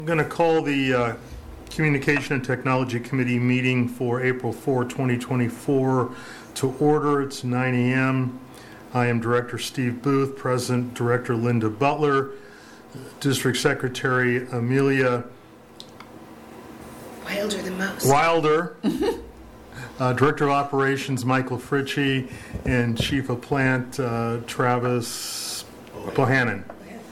I'm going to call the Communication and Technology Committee meeting for April 4, 2024 to order. It's 9 a.m. I am Director Steve Booth, President Director Linda Butler, District Secretary Amelia Wilder the most. Wilder, Director of Operations Michael Fritchie, and Chief of Plant Travis Bohannon.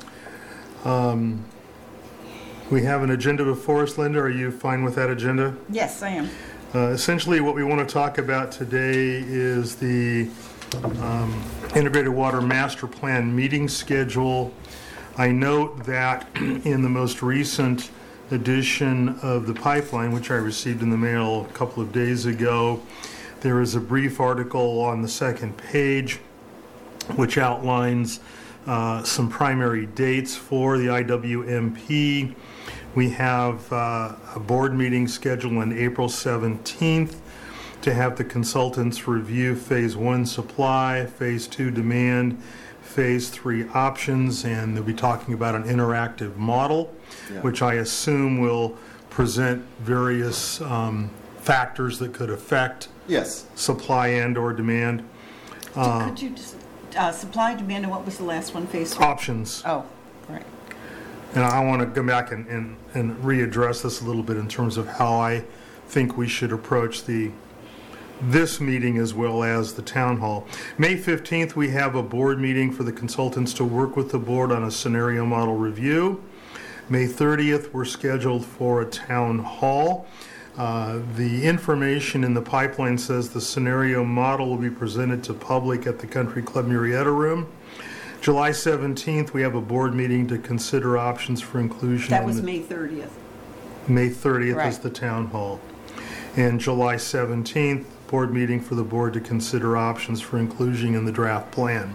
We have an agenda before us. Linda, are you fine with that agenda? Yes, I am. Essentially, what we want to talk about today is the Integrated Water Master Plan meeting schedule. I note that in the most recent edition of the pipeline, which I received in the mail a couple of days ago, there is a brief article on the second page which outlines some primary dates for the IWMP. We have a board meeting scheduled on April 17th to have the consultants review Phase 1 supply, Phase 2 demand, Phase 3 options, and they'll be talking about an interactive model, which I assume will present various factors that could affect supply and or demand. Could you just, supply, demand, and what was the last one, Phase 3? Options. Oh, right. And I want to go back and readdress this a little bit in terms of how I think we should approach this meeting as well as the town hall. May 15th, we have a board meeting for the consultants to work with the board on a scenario model review. May 30th, we're scheduled for a town hall. The information in the pipeline says the scenario model will be presented to public at the Country Club Murrieta Room. July 17th, we have a board meeting to consider options for inclusion. That was May 30th. May 30th right. is the town hall. And July 17th, board meeting for the board to consider options for inclusion in the draft plan.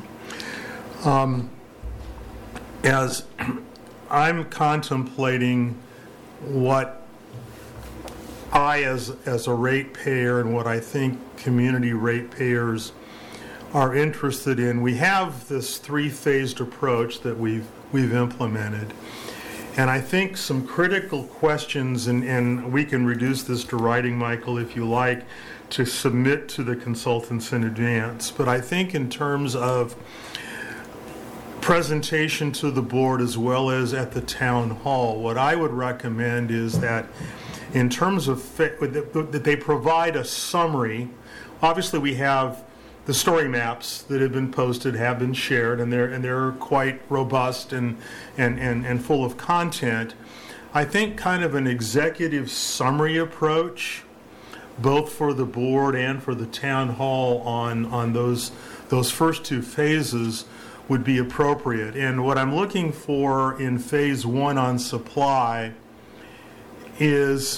As I'm contemplating what I, as a ratepayer, and what I think community ratepayers are interested in, we have this three-phased approach that we've implemented. And I think some critical questions, and we can reduce this to writing, Michael, if you like, to submit to the consultants in advance. But I think in terms of presentation to the board as well as at the town hall, what I would recommend is that in terms of that they provide a summary. Obviously, we have the story maps that have been posted, have been shared, and they're quite robust and full of content. I think kind of an executive summary approach, both for the board and for the town hall on those first two phases would be appropriate. And what I'm looking for in Phase 1 on supply is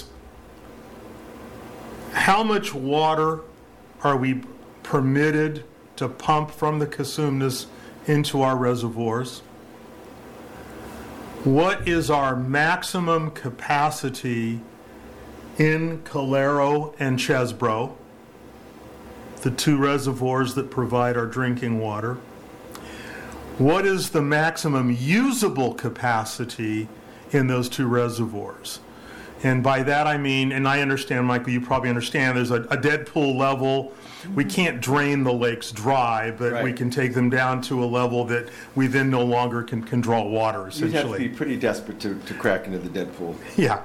how much water are we permitted to pump from the Cosumnes into our reservoirs? What is our maximum capacity in Calero and Chesbro, the two reservoirs that provide our drinking water? What is the maximum usable capacity in those two reservoirs? And by that I mean, and I understand, Michael, you probably understand, there's a dead pool level. We can't drain the lakes dry, but we can take them down to a level that we then no longer can draw water, essentially. You'd have to be pretty desperate to crack into the dead pool. Yeah.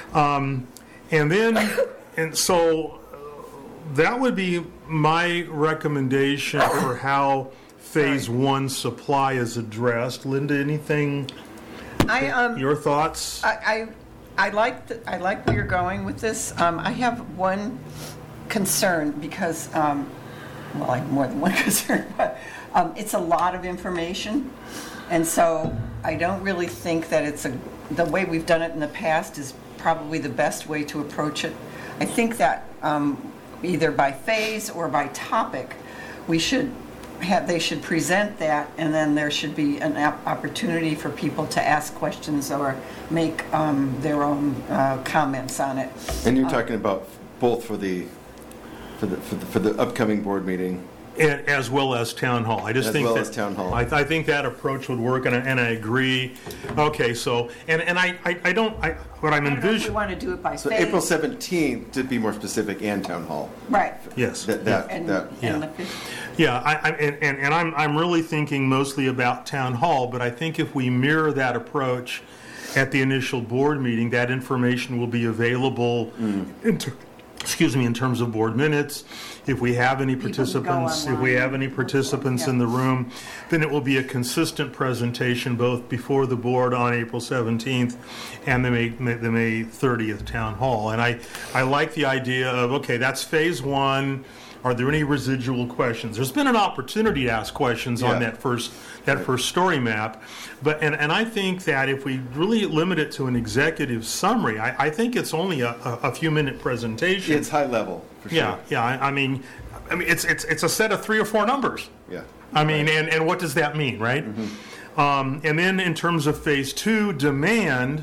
And so that would be my recommendation for how Phase 1 supply is addressed. Linda, anything? Your thoughts? I like where you're going with this. I have one concern because, well, I have more than one concern, but it's a lot of information, and so I don't really think that the way we've done it in the past is probably the best way to approach it. I think that either by phase or by topic, they should present that, and then there should be an opportunity for people to ask questions or make their own comments on it. And you're talking about both for the upcoming board meeting And as well as town hall. I just As think well that, as town hall. I think that approach would work, and I agree. Okay, so what I'm I don't know if we envisioning. want to do it by So phase. April 17th, to be more specific, and town hall. Right. Yes. And Yeah. the fifth. Yeah, I'm really thinking mostly about town hall, but I think if we mirror that approach at the initial board meeting, that information will be available in terms of board minutes. If we have any People can go participants, if we online. have any participants in the room, then it will be a consistent presentation both before the board on April 17th and the May 30th town hall. And I like the idea of, okay, that's phase one. Are there any residual questions? There's been an opportunity to ask questions on Yeah. that first story map, but and I think that if we really limit it to an executive summary, I think it's only a few minute presentation. It's high level, for sure. Yeah. I mean, it's a set of 3 or 4 numbers. Yeah. I mean, and what does that mean, right? And then in terms of phase 2 demand,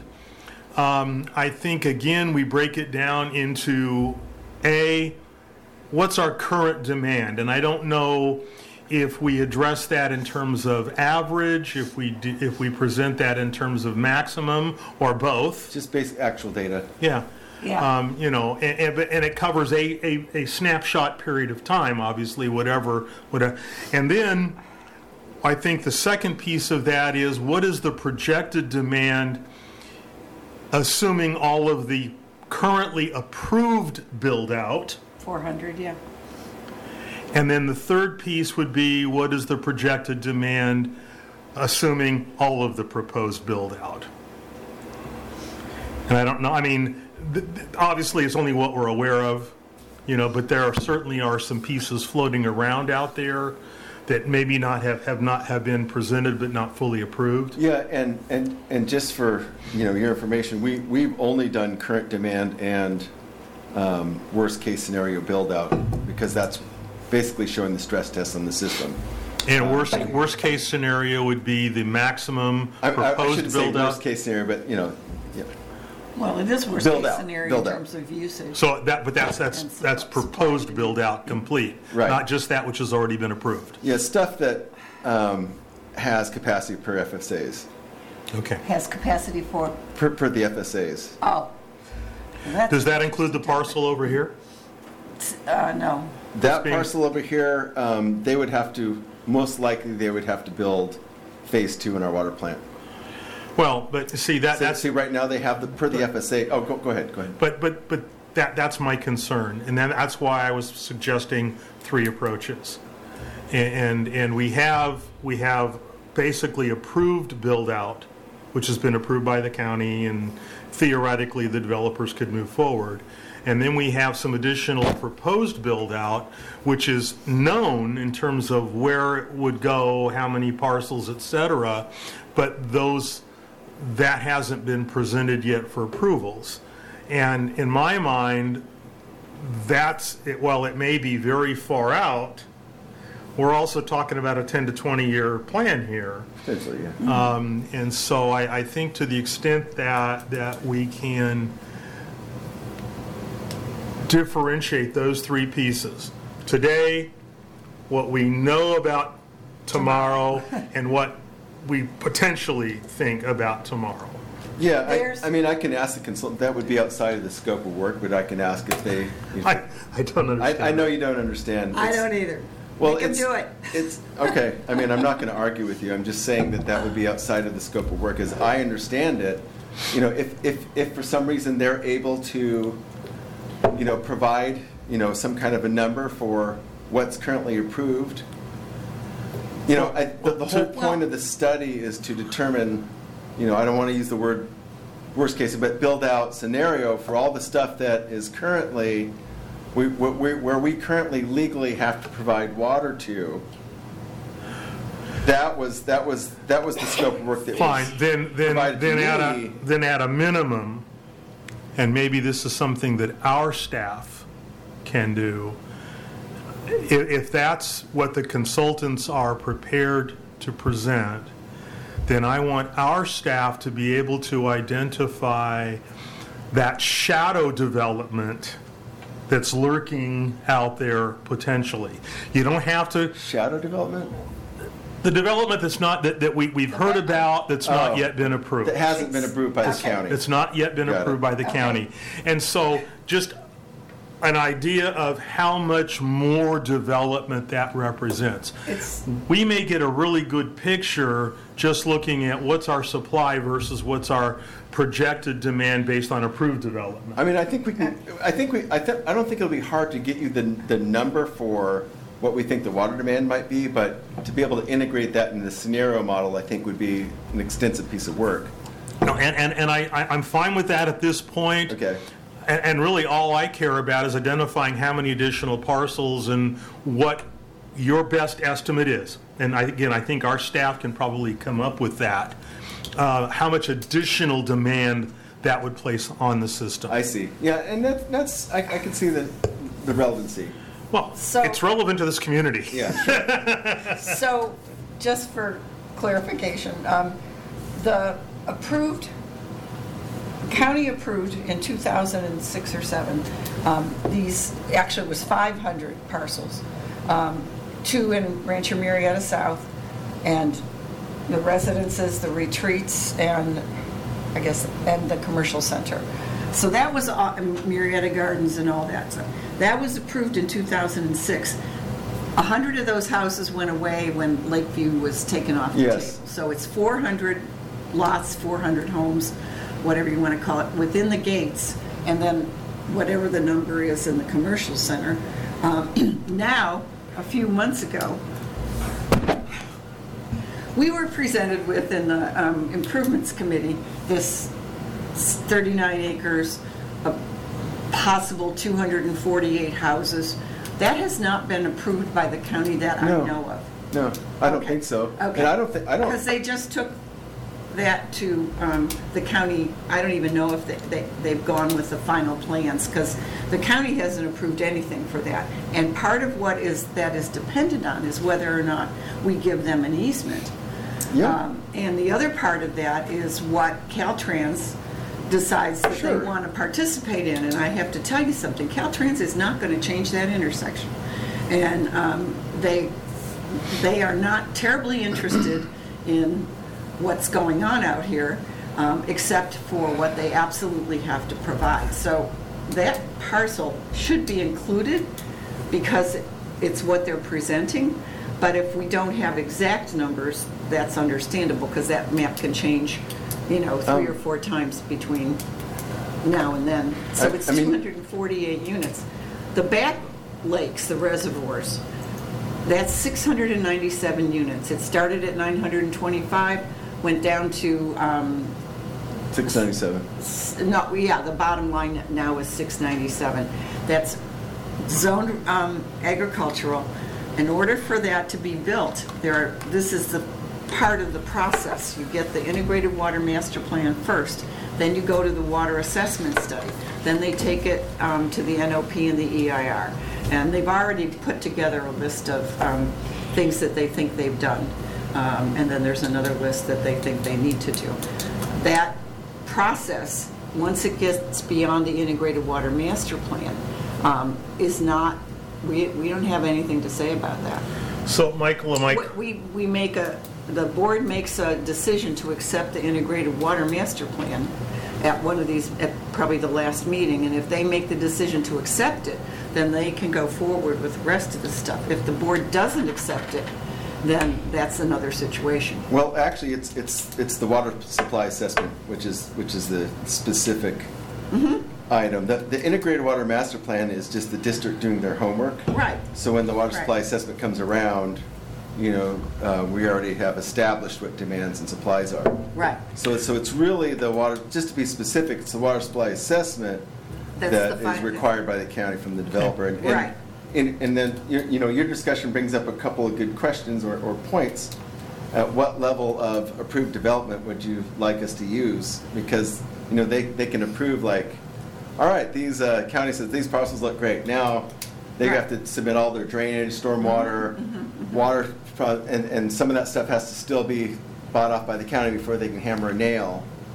I think again we break it down into what's our current demand, and I don't know if we address that in terms of average, if we present that in terms of maximum, or both. Just basic actual data. Yeah. Yeah. And it covers a snapshot period of time, obviously, whatever. And then I think the second piece of that is, what is the projected demand, assuming all of the currently approved build-out? 400, yeah. And then the third piece would be, what is the projected demand, assuming all of the proposed build-out? And I don't know, I mean, obviously it's only what we're aware of, but there certainly are some pieces floating around out there that maybe not have been presented but not fully approved. Yeah, and just for your information, we've only done current demand and worst case scenario build out, because that's basically showing the stress test on the system. And worst case scenario would be the maximum I proposed shouldn't say build-out. worst case scenario, but yeah. Well, it is worst Build case out, scenario build in out. terms of usage. So that's proposed build-out complete, Right. not just that which has already been approved. Yeah, stuff that has capacity per FSAs, Okay. Has capacity for, per the FSAs. oh. That's- Does that include the parcel over here? No. That being- parcel over here, they would have to, most likely they would have to build phase 2 in our water plant. Well, but see, that's See, right now they have per the FSA, oh, go ahead. But that's my concern, and then that's why I was suggesting 3 approaches, and we have basically approved build out, which has been approved by the county, and theoretically the developers could move forward, and then we have some additional proposed build out, which is known in terms of where it would go, how many parcels, et cetera, but that hasn't been presented yet for approvals. And in my mind, while it may be very far out, we're also talking about a 10 to 20 year plan here. Potentially, yeah. And so I think to the extent that we can differentiate those 3 pieces, today, what we know about tomorrow, and what we potentially think about tomorrow. Yeah, There's- I mean, I can ask the consultant, that would be outside of the scope of work, but I can ask if they. I don't understand. I know you don't understand. I It's- don't either. Well, Make 'em it's, do it. It's, okay, I mean, I'm not going to argue with you, I'm just saying that would be outside of the scope of work. As I understand it, if for some reason they're able to, provide, some kind of a number for what's currently approved, the whole point of the study is to determine, I don't want to use the word worst case, but build out scenario for all the stuff that is currently, where we currently legally have to provide water to. That was the scope of work that Fine, was then provided to me. then at a minimum, and maybe this is something that our staff can do, if that's what the consultants are prepared to present, then I want our staff to be able to identify that shadow development that's lurking out there potentially. You don't have to, Shadow development? the development that's not, that we've heard about, that's not Oh. yet been approved. That hasn't been approved by the Okay. county. It's not yet been Got it. approved by the county. And so just an idea of how much more development that represents. It's, We may get a really good picture just looking at what's our supply versus what's our projected demand based on approved development. I mean, I think we can, I don't think it'll be hard to get you the number for what we think the water demand might be, but to be able to integrate that in the scenario model, I think would be an extensive piece of work. No, and I'm fine with that at this point. Okay. And really, all I care about is identifying how many additional parcels and what your best estimate is. And I think our staff can probably come up with that. How much additional demand that would place on the system. I see. Yeah, and that's I can see the relevancy. Well, So- it's relevant to this community. Yeah. so, just for clarification, the county approved in 2006 or 7, these, actually it was 500 parcels, 2 in Rancho Murieta South, and the residences, the retreats, and I guess, and the commercial center. So that was Murieta Gardens and all that. So that was approved in 2006. 100 of those houses went away when Lakeview was taken off the Yes. table. So it's 400 lots, 400 homes, whatever you want to call it, within the gates, and then whatever the number is in the commercial center. Now, a few months ago, we were presented with, in the improvements committee, this 39 acres, a possible 248 houses. That has not been approved by the county that I No. know of. No, I don't Okay. think so. Okay. And I don't think Because they just took that to the county. I don't even know if they've gone with the final plans, because the county hasn't approved anything for that. And part of what that is dependent on is whether or not we give them an easement. Yeah. And the other part of that is what Caltrans decides that Sure. they want to participate in. And I have to tell you something, Caltrans is not going to change that intersection. And they are not terribly interested in what's going on out here, except for what they absolutely have to provide. So that parcel should be included because it's what they're presenting. But if we don't have exact numbers, that's understandable, because that map can change, 3 or 4 times between now and then. So it's I mean- 248 units. The back lakes, the reservoirs, that's 697 units. It started at 925, went down to, 697. the bottom line now is 697. That's zoned agricultural. In order for that to be built, this is the part of the process. You get the integrated water master plan first, then you go to the water assessment study. Then they take it to the NOP and the EIR. And they've already put together a list of things that they think they've done. And then there's another list that they think they need to do. That process, once it gets beyond the integrated water master plan, is not, we don't have anything to say about that. So, Michael, The board makes a decision to accept the integrated water master plan at one of these, at probably the last meeting, and if they make the decision to accept it, then they can go forward with the rest of the stuff. If the board doesn't accept it, then that's another situation. Well, actually, it's the water supply assessment, which is the specific item. The integrated water master plan is just the district doing their homework. Right. So when the water Right. supply assessment comes around, we already have established what demands and supplies are. Right. So it's really the water, just to be specific, it's the water supply assessment That's that the is final- required by the county from the developer. And- Right. And then, your discussion brings up a couple of good questions or points. At what level of approved development would you like us to use? Because, they can approve all right, these county says these parcels look great. Now, they have to submit all their drainage, stormwater, water, and some of that stuff has to still be bought off by the county before they can hammer a nail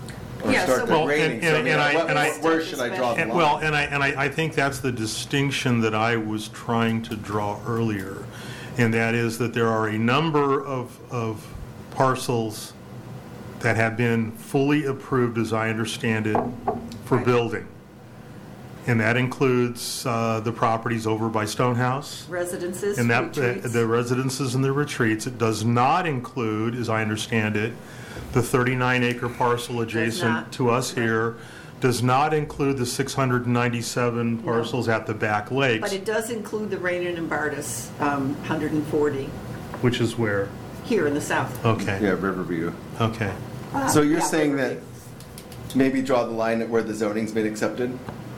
or Yeah, start so- Well, degrading. So, I mean, where should I draw the line? Well, and I think that's the distinction that I was trying to draw earlier, and that is that there are a number of parcels that have been fully approved, as I understand it, for Right. building. And that includes the properties over by Stonehouse. Residences, And that, retreats. the residences and the retreats. It does not include, as I understand it, the 39-acre parcel adjacent not. to us here, does not include the 697 parcels at the back But lakes, it does include the Rainier and Bardas, 140, which is where? here in the south. Okay, Yeah, Riverview. okay. So you're Yeah, saying that Riverview. maybe draw the line at where the zoning's been accepted?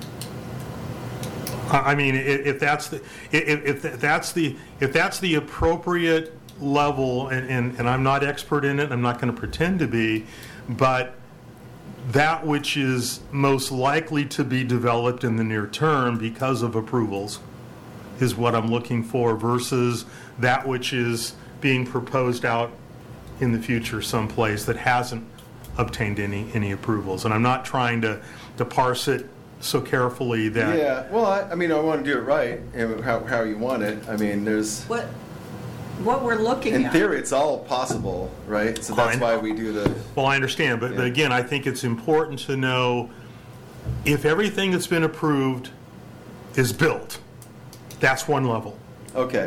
I mean, if that's the, if that's the appropriate level, and I'm not expert in it, I'm not going to pretend to be, but that which is most likely to be developed in the near term because of approvals is what I'm looking for versus that which is being proposed out in the future someplace that hasn't obtained any approvals. And I'm not trying to parse it so carefully that. Yeah, well, I mean, I want to do it right, and how you want it. I mean, there's, What we're looking in at. theory, it's all possible, right? So that's Fine. why we do the, Well, I understand, but Yeah. again, I think it's important to know if everything that's been approved is built, that's one level. okay.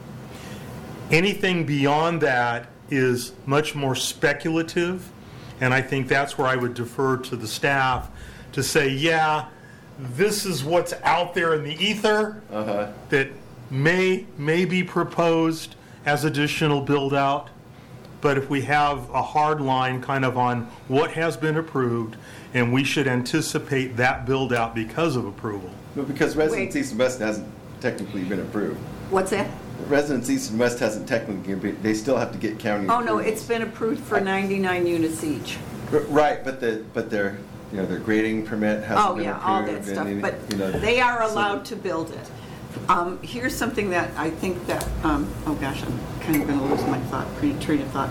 Anything beyond that is much more speculative, and I think that's where I would defer to the staff to say, yeah, this is what's out there in the ether that may be proposed as additional build-out, but if we have a hard line kind of on what has been approved, and we should anticipate that build-out because of approval. But because Residence Wait. East and West hasn't technically been approved. What's that? Residence East and West hasn't technically been, they still have to get county Oh, no, approvals. it's been approved for 99 units each. Right, but their, their grading permit hasn't Oh, been yeah, approved. all that stuff, and, but you know, they are so- allowed to build it. Here's something that I think that, oh gosh, I'm kind of going to lose my train of thought.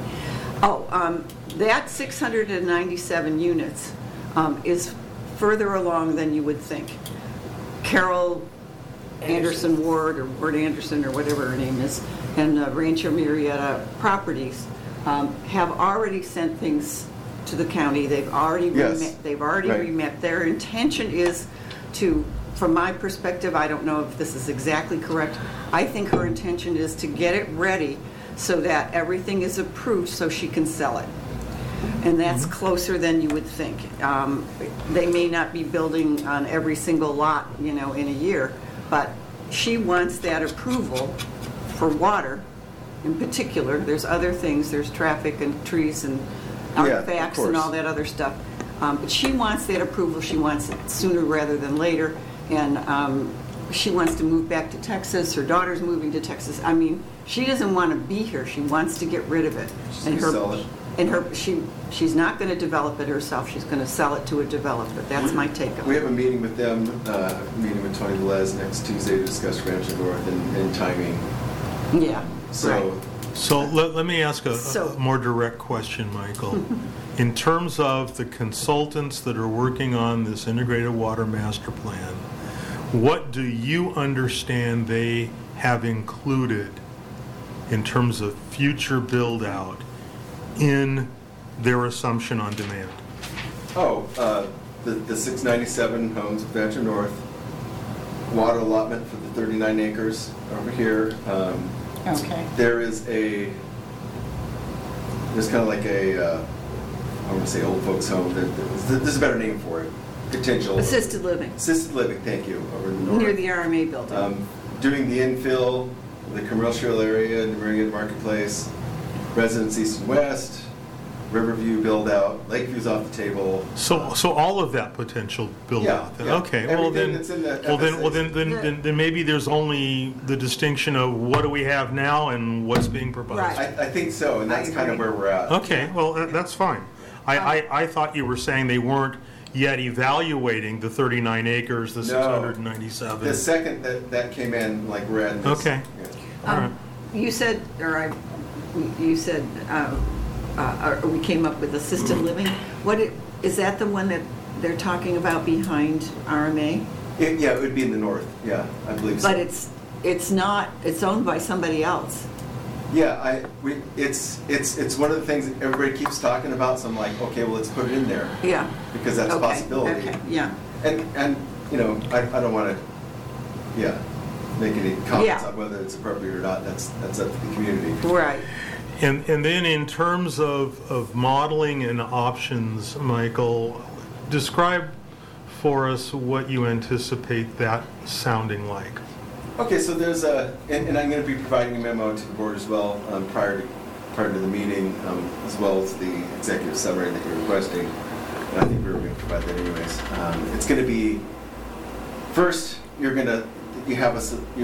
That 697 units is further along than you would think. Carol Anderson Ward, or Ward Anderson, or whatever her name is, and Rancho Murrieta Properties have already sent things to the county. They've already Yes. Right. remet. Their intention is to, from my perspective, I don't know if this is exactly correct, I think her intention is to get it ready so that everything is approved so she can sell it. And that's closer than you would think. They may not be building on every single lot, in a year, but she wants that approval for water in particular. There's other things, there's traffic and trees and Yeah, of artifacts and all course. that other stuff. But she wants that approval, she wants it sooner rather than later, and she wants to move back to Texas, her daughter's moving to Texas. I mean, she doesn't want to be here, she wants to get rid of it. She's gonna sell it. She's not going to develop it herself, she's going to sell it to a developer. That's my take on We it. have a meeting with them, meeting with Tony Velez next Tuesday to discuss Rancho North and timing. Yeah. So, right. So let me ask a So- more direct question, Michael. In terms of the consultants that are working on this integrated water master plan, what do you understand they have included in terms of future build-out in their assumption on demand? the 697 homes at Rancho North, water allotment for the 39 acres over here. Okay. There's kind of like I want to say old folks home. There's a better name for it. Potential. Assisted living, Assisted living, thank you, over in the north. near the RMA building. Doing the infill, the commercial area in the Meridian Marketplace, Residence East and West, Riverview build out, Lakeview's off the table. So all of that potential build-out? Yeah, yeah. Okay, well Everything then, that's in the well FSAs. then maybe there's only the distinction of what do we have now and what's being proposed. Right. I think so, and I that's kind of agree. where we're at. Okay, well, that's fine. I thought you were saying they weren't yet evaluating the 39 acres, the No. 697. The second that came in, like we're at this. Okay. Yeah. All right. You said, we came up with assisted living. is that the one that they're talking about behind RMA? Yeah, it would be in the north, yeah, I believe so. But it's not, it's owned by somebody else. Yeah, it's one of the things that everybody keeps talking about, so I'm like, okay, well, let's put it in there. Yeah. Because that's a Okay, possibility. Okay, yeah. And you know, I don't want to, make any comments Yeah. on whether it's appropriate or not. That's up to the community. Right. And then in terms of modeling and options, Michael, describe for us what you anticipate that sounding like. Okay, so there's and I'm going to be providing a memo to the board as well prior to the meeting, as well as the executive summary that you're requesting. And I think we were going to provide that anyways. It's going to be, first, you have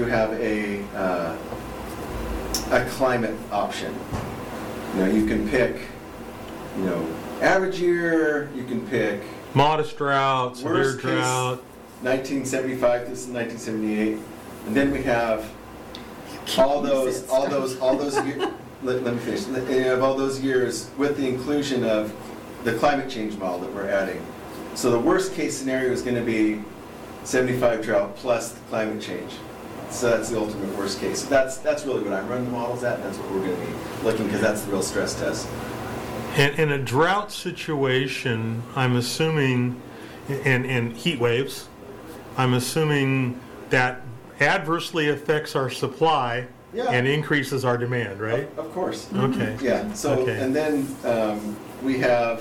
a climate option. You know, you can pick, average year, you can pick Modest drought, severe worst case, drought. 1975 this is 1978, and then we have all those years. Let me finish. You have all those years with the inclusion of the climate change model that we're adding. So the worst case scenario is going to be 75 drought plus the climate change. So that's the ultimate worst case. That's really what I'm running the models at. That's what we're going to be looking, because that's the real stress test. In a drought situation, I'm assuming, and heat waves, I'm assuming that adversely affects our supply Yeah. and increases our demand, right? Of course. Okay. Yeah. So Okay. and then we have.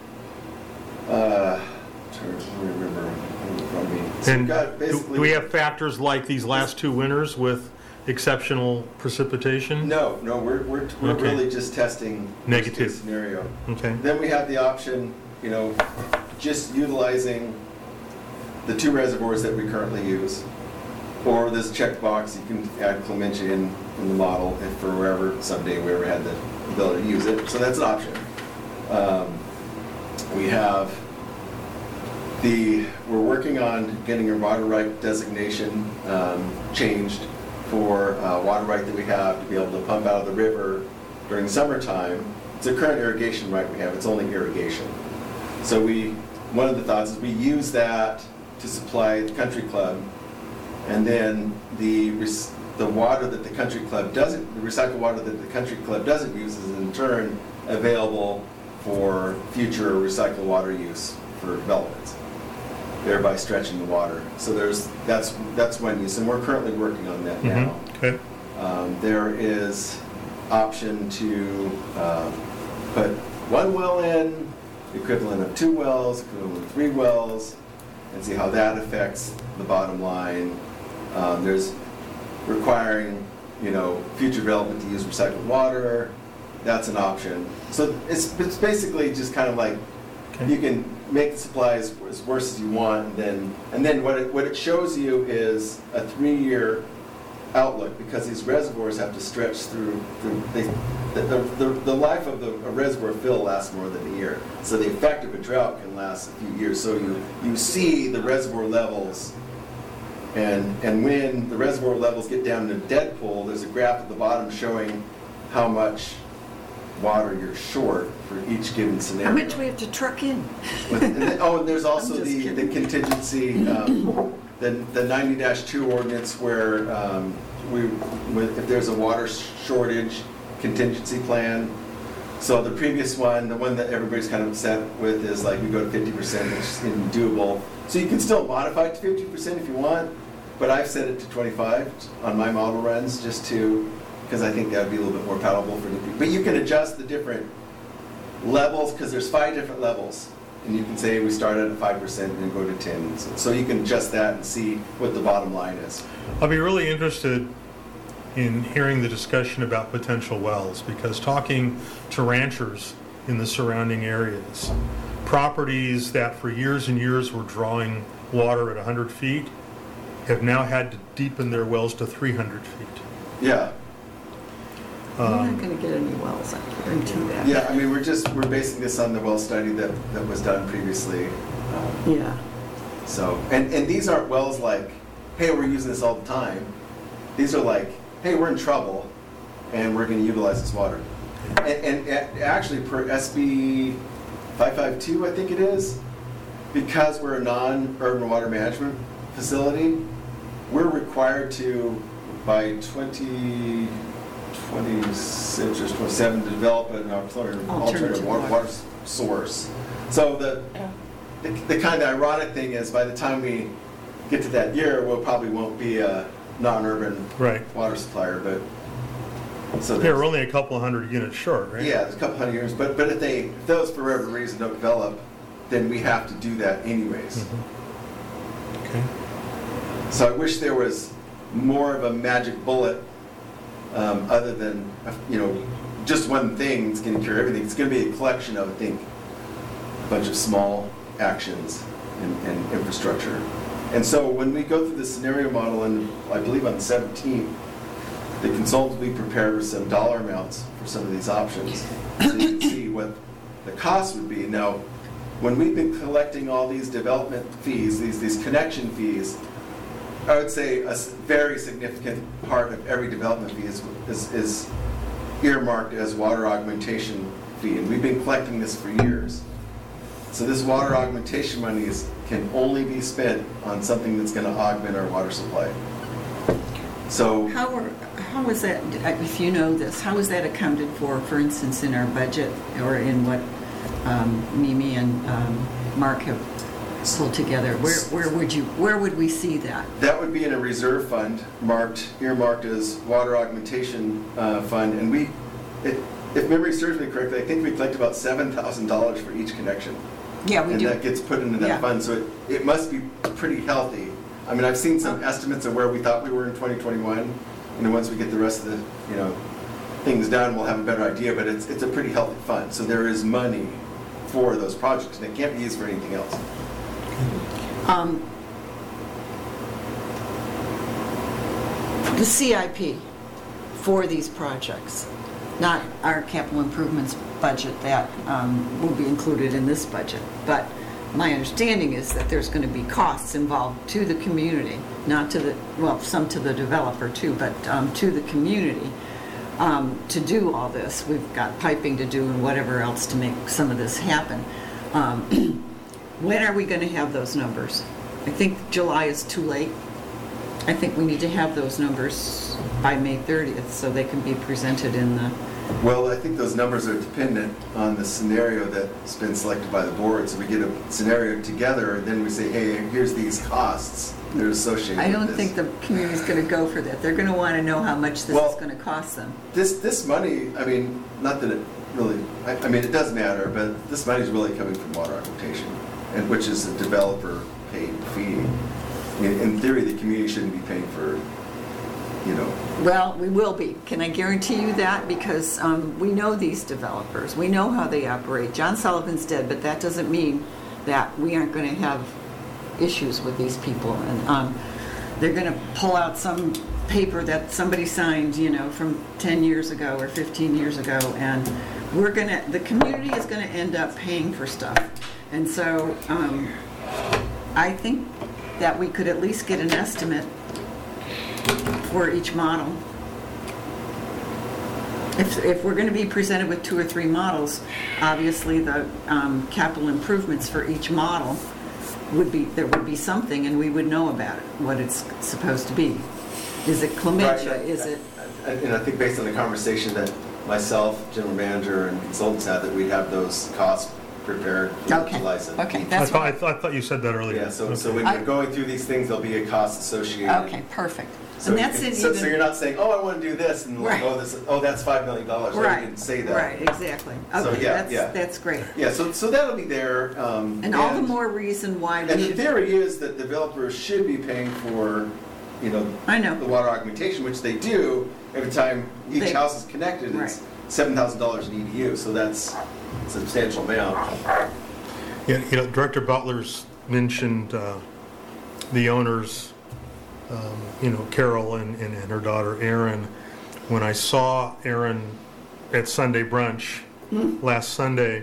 Trying to remember in front of me. So And we've got do basically. we have factors like these last two winters with exceptional precipitation? No, we're Okay. really just testing Negative. worst case scenario. Okay. Then we have the option, just utilizing the two reservoirs that we currently use. Or this checkbox, you can add Clementia in the model if for wherever someday we ever had the ability to use it. So that's an option. We have we're working on getting our water right designation changed for water right that we have to be able to pump out of the river during summertime. It's a current irrigation right we have, it's only irrigation. So one of the thoughts is we use that to supply the country club, and then the water that the country club doesn't, the recycled water that the country club doesn't use is in turn available for future recycled water use for developments, thereby stretching the water. So that's one use, and we're currently working on that now. Okay. There is option to put one well in, equivalent of 2 wells, equivalent of 3 wells, and see how that affects the bottom line. There's requiring, future development to use recycled water. That's an option. So it's basically just kind of like you can make the supply as worse as you want, and then what it shows you is a 3-year outlook, because these reservoirs have to stretch through. The life of a reservoir fill lasts more than a year, so the effect of a drought can last a few years. So you see the reservoir levels, and when the reservoir levels get down to dead pool, there's a graph at the bottom showing how much water you're short for each given scenario. How much we have to truck in? And there's also I'm just the kidding. contingency, the 90-2 ordinance where if there's a water shortage contingency plan. So the previous one, the one that everybody's kind of upset with, is like we go to 50%, which is doable. So you can still modify it to 50% if you want, but I've set it to 25 on my model runs because I think that would be a little bit more palatable for the people. But you can adjust the different levels, because there's 5 different levels. And you can say we start at 5% and then go to 10. So you can adjust that and see what the bottom line is. I'll be really interested in hearing the discussion about potential wells, because talking to ranchers in the surrounding areas, properties that for years and years were drawing water at 100 feet have now had to deepen their wells to 300 feet. Yeah. We're not going to get any wells, I guarantee that. Yeah, I mean, we're basing this on the well study that was done previously. Yeah. So, and these aren't wells like, hey, we're using this all the time. These are like, hey, we're in trouble, and we're going to utilize this water. And actually, per SB 552, I think it is, because we're a non-urban water management facility, we're required to, by 2026 or 27, develop an alternative water source. So the kind of ironic thing is, by the time we get to that year, we probably won't be a non-urban water supplier, but so Yeah, we're only a couple hundred units short, right? yeah, there's a couple hundred years, but if those for whatever reason don't develop, then we have to do that anyways. Okay. So I wish there was more of a magic bullet, other than just one thing that's going to cure everything. It's going to be a collection of, I think, a bunch of small actions and infrastructure. And so when we go through the scenario model, and I believe on the 17th, the consultants will be prepared with some dollar amounts for some of these options, so you can see what the cost would be. Now, when we've been collecting all these development fees, these connection fees, I would say a very significant part of every development fee is earmarked as water augmentation fee, and we've been collecting this for years. So this water augmentation money can only be spent on something that's going to augment our water supply. So How is that, if you know this, how is that accounted for instance, in our budget or in what Mimi and Mark have pulled together? Where would we see that? that would be in a reserve fund earmarked as water augmentation fund, and if memory serves me correctly, I think we collect about $7,000 for each connection. Yeah, we and do. that gets put into that fund, so it must be pretty healthy. I mean, I've seen some estimates of where we thought we were in 2021. Once we get the rest of the things done, we'll have a better idea. But it's a pretty healthy fund, so there is money for those projects, and it can't be used for anything else. The CIP for these projects, not our capital improvements budget that will be included in this budget, but my understanding is that there's going to be costs involved to the community, not to some to the developer too, but to the community to do all this. We've got piping to do and whatever else to make some of this happen. When are we going to have those numbers? I think July is too late. I think we need to have those numbers by May 30th so they can be presented in the... Well, I think those numbers are dependent on the scenario that's been selected by the board. So we get a scenario together, and then we say, hey, here's these costs that are associated I don't with think the community's going to go for that. They're going to want to know how much this is going to cost them. This money, I mean, not that it really, I mean, it does matter, but this money is really coming from water augmentation, and which is a developer-paid fee. I mean, in theory, the community shouldn't be paying for, Well, we will be. Can I guarantee you that? Because we know these developers. We know how they operate. John Sullivan's dead, but that doesn't mean that we aren't going to have issues with these people. And they're going to pull out some paper that somebody signed, from 10 years ago or 15 years ago, and the community is going to end up paying for stuff. And so I think that we could at least get an estimate for each model. If we're going to be presented with 2 or 3 models, obviously the capital improvements for each model there would be something, and we would know about it, what it's supposed to be. Is it Clementia? Right. Is it? And I think based on the conversation that myself, general manager, and consultants had, that we'd have those costs prepared for July 7th. Okay, I that's what thought you said that earlier. Yeah, so when you're going through these things, there'll be a cost associated. Okay, perfect. So And that's it. So you're not saying, oh, I want to do this, and like, that's $5 million. Right. You didn't say that. Right, exactly. So, Okay, yeah. that's great. Yeah, so that'll be there. And all the more reason why we And the should... theory is that developers should be paying for, I know. the water augmentation, which they do every time each house is connected. It's $7,000 in EDU, so that's a substantial amount. Yeah, Director Butler's mentioned the owners, Carol and her daughter Erin. When I saw Erin at Sunday brunch last Sunday,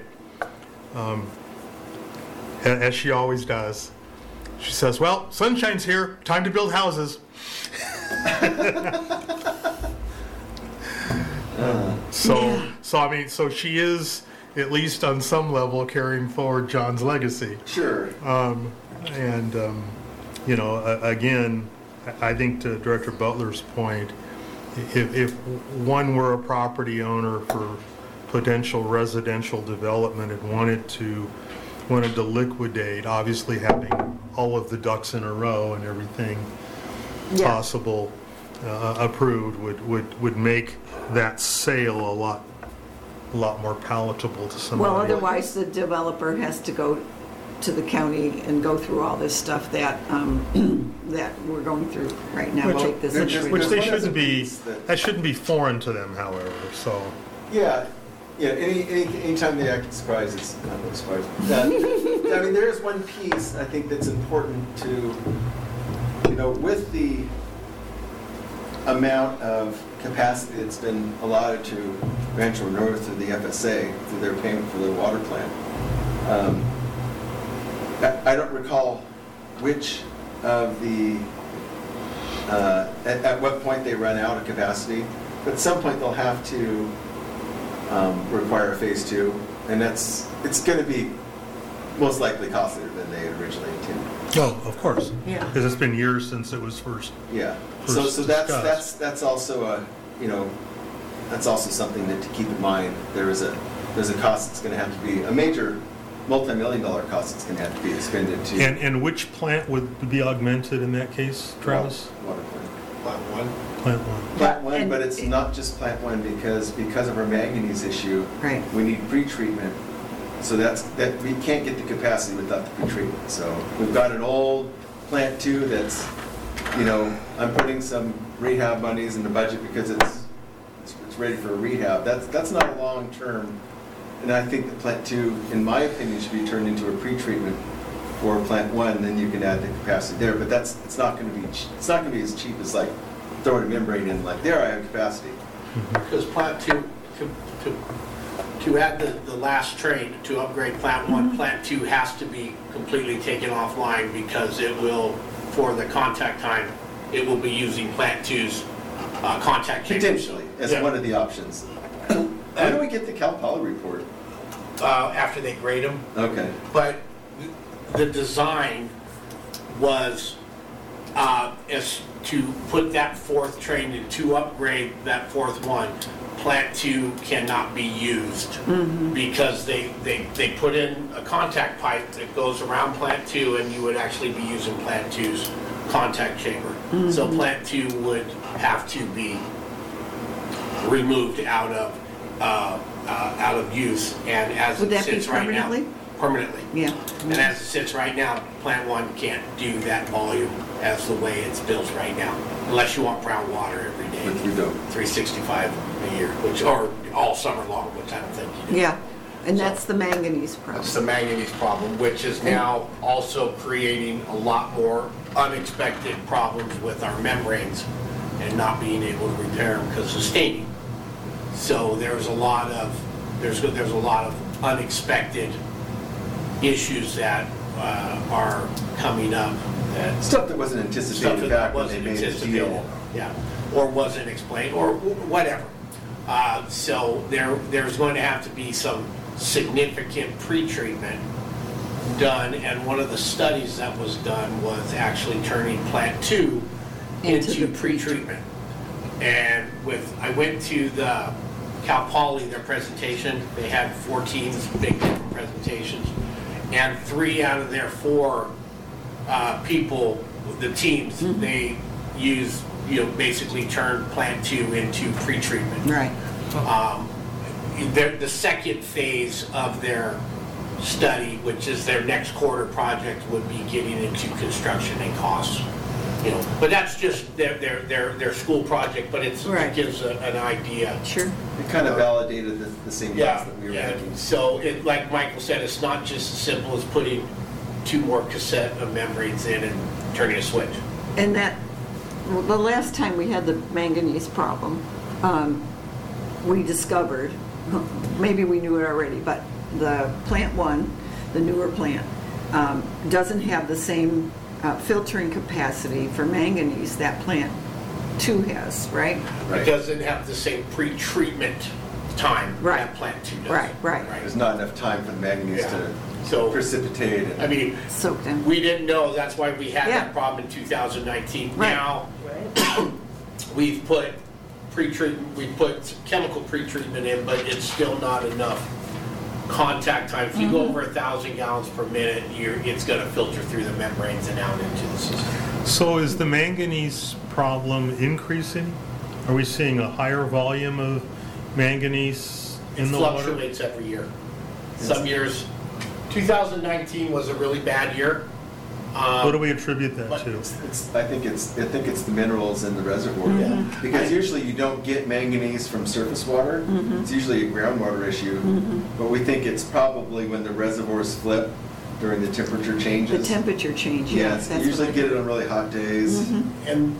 as she always does, she says, "Well, sunshine's here. Time to build houses." So she is, at least on some level, carrying forward John's legacy. Sure. Again, I think to Director Butler's point, if one were a property owner for potential residential development and wanted to liquidate, obviously having all of the ducks in a row and everything possible approved would make that sale a lot more palatable to somebody. Well, otherwise the developer has to go to the county and go through all this stuff that that we're going through right now. Take this Which they One shouldn't be. piece That shouldn't be foreign to them, however. So. Yeah. Anytime they act surprised, it's not really surprising. I mean, there is one piece I think that's important to, with the amount of capacity that's been allotted to Rancho North through the FSA, through their payment for their water plant. I don't recall which of the, at what point they run out of capacity, but at some point they'll have to require a phase 2, and it's going to be most likely costlier than they had originally intended. Oh, of course. Yeah. Because it's been years since it was first. Yeah. First So discussed. that's also that's also something that to keep in mind. There's a cost that's going to have to be a major multi-million-dollar cost that's going to have to be expended to And which plant would be augmented in that case, Travis? water plant. Plant 1. Plant 1. Plant 1, and- but it's not just plant 1 because of our manganese issue. Right. We need pretreatment. So that we can't get the capacity without the pretreatment. So we've got an old plant 2 that's, I'm putting some rehab monies in the budget because it's ready for a rehab. That's not a long term. And I think that plant 2, in my opinion, should be turned into a pretreatment for plant 1. Then you can add the capacity there. But it's not going to be as cheap as like throwing a membrane in. Like there, I have capacity. Because plant 2, to add the last train, to upgrade plant 1, plant 2 has to be completely taken offline because it will, for the contact time, it will be using plant 2's contact chamber. Potentially, as one of the options. When do we get the Cal Poly report? After they grade them. Okay. But the design was is to put that 4th train and to upgrade that 4th one. Plant 2 cannot be used because they put in a contact pipe that goes around plant 2 and you would actually be using plant 2's contact chamber. So plant 2 would have to be removed out of use, and as Would it that be sits right now, permanently. Yeah. And as it sits right now, plant 1 can't do that volume as the way it's built right now, unless you want brown water every day. Which we don't. 365 a year, or all summer long, which I don't think you do. Yeah, and that's the manganese problem. That's the manganese problem, which is now also creating a lot more unexpected problems with our membranes and not being able to repair them because of staining. So there's a lot of unexpected issues that are coming up. That Stuff that wasn't anticipated back when they made the deal. yeah, or wasn't explained, or whatever. So there's going to have to be some significant pretreatment done, and one of the studies that was done was actually turning plant 2 into pretreatment. And I went to the Cal Poly, their presentation. They had 14 big different presentations, and 3 out of their 4 people, the teams, they used, basically turned plant 2 into pretreatment. Right. The second phase of their study, which is their next quarter project, would be getting into construction and costs. But that's just their school project, but it gives an idea. Sure. It kind of validated the same thoughts that we were making. So, like Michael said, it's not just as simple as putting 2 more cassette of membranes in and turning a switch. And the last time we had the manganese problem, we discovered, maybe we knew it already, but the plant 1, the newer plant, doesn't have the same filtering capacity for manganese that plant 2 has, right? It doesn't have the same pre-treatment time Right. that plant 2 does. Right. There's not enough time for the manganese Yeah. to So, precipitate. I mean, Soaked in. we didn't know, that's why we had Yeah. that problem in 2019. Right. Now, we've put chemical pretreatment in, but it's still not enough contact time. If you go over 1,000 gallons per minute, it's gonna filter through the membranes and out into the system. So is the manganese problem increasing? Are we seeing a higher volume of manganese in It the water? fluctuates every year. Some years, 2019 was a really bad year. What do we attribute that But to? I think it's the minerals in the reservoir. Yeah. Because usually you don't get manganese from surface water. It's usually a groundwater issue. But we think it's probably when the reservoirs flip during the temperature The changes. temperature change, yeah. Yes, that's you usually what get it on really hot days. And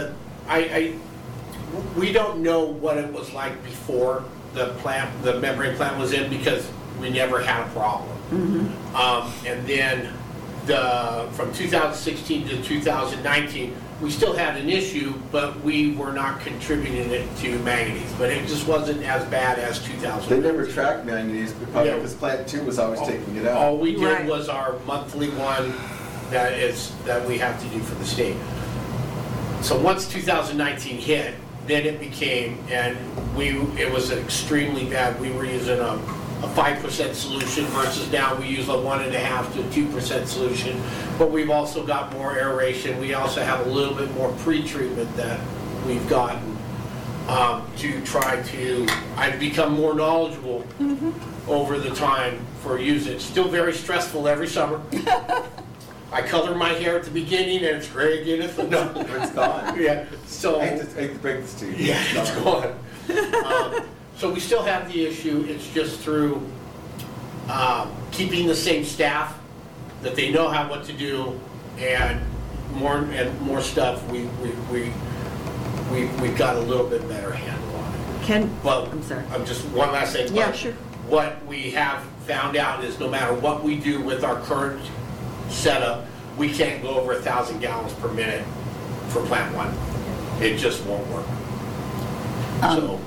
we don't know what it was like before the membrane plant was in because we never had a problem. And then from 2016 to 2019, we still had an issue, but we were not contributing it to manganese. But it just wasn't as bad as 2000. They never tracked manganese, but probably Yeah. because plant 2 was always taking it All out. we did Right. was our monthly one that we have to do for the state. So once 2019 hit, then it became, and it was extremely bad. We were using a 5% solution versus now we use a 1.5 to 2% solution. But we've also got more aeration. We also have a little bit more pre-treatment that we've gotten to try to, I've become more knowledgeable over the time for using it. Still very stressful every summer. I color my hair at the beginning and it's gray again at the no. It's gone. Yeah, so. I hate to break this to you. Yeah, it's gone. So we still have the issue, it's just through keeping the same staff, that they know what to do, and more stuff, we've got a little bit better handle on it. Ken, Well, I'm sorry. I'm just, one last thing. Yeah, sure. What we have found out is no matter what we do with our current setup, we can't go over 1,000 gallons per minute for plant 1. It just won't work. So,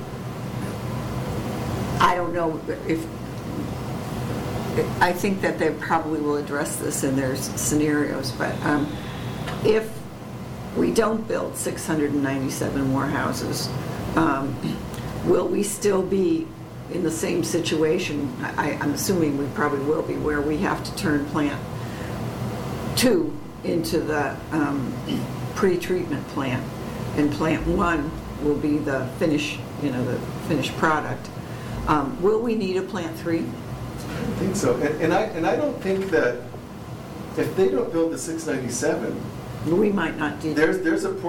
I don't know if, I think that they probably will address this in their scenarios, but if we don't build 697 more houses, will we still be in the same situation? I'm assuming we probably will be, where we have to turn plant 2 into the pre-treatment plant, and plant 1 will be the finish, the finished product. Will we need a plant 3? I don't think so. And I don't think that if they don't build the 697, We might not do that. there's a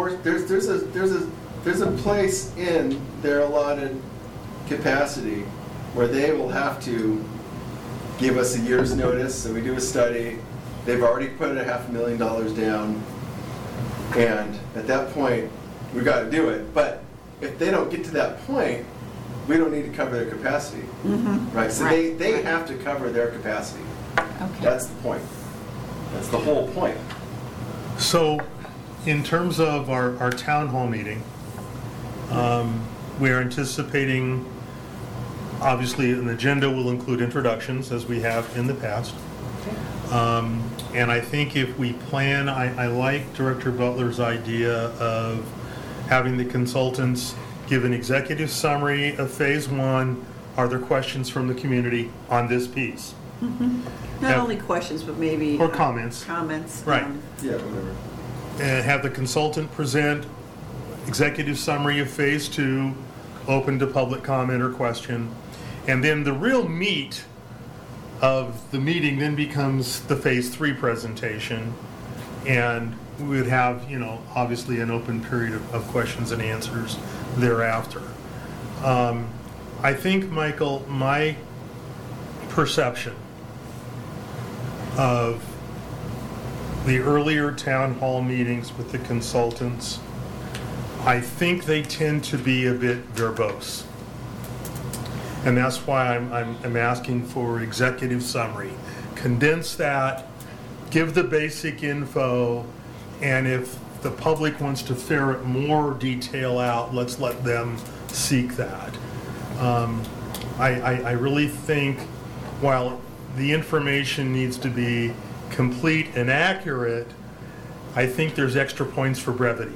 place in their allotted capacity where they will have to give us a year's notice. So we do a study. They've already put $500,000 down, and at that point, we got to do it. But if they don't get to that point, we don't need to cover their capacity, right? So Right. they Right. have to cover their capacity. Okay. That's the point. That's the whole point. So, in terms of our town hall meeting, we're anticipating, obviously, an agenda will include introductions, as we have in the past. And I think if we plan, I like Director Butler's idea of having the consultants give an executive summary of phase 1. Are there questions from the community on this piece? Not Have- only questions, but maybe. Or comments. Comments. Right. Yeah, whatever. And have the consultant present executive summary of phase 2, open to public comment or question. And then the real meat of the meeting then becomes the phase 3 presentation. And we would have, obviously an open period of questions and answers thereafter. I think, Michael, my perception of the earlier town hall meetings with the consultants, I think they tend to be a bit verbose. And that's why I'm asking for executive summary. Condense that, give the basic info, and if the public wants to ferret more detail out, let's let them seek that. I really think while the information needs to be complete and accurate, I think there's extra points for brevity.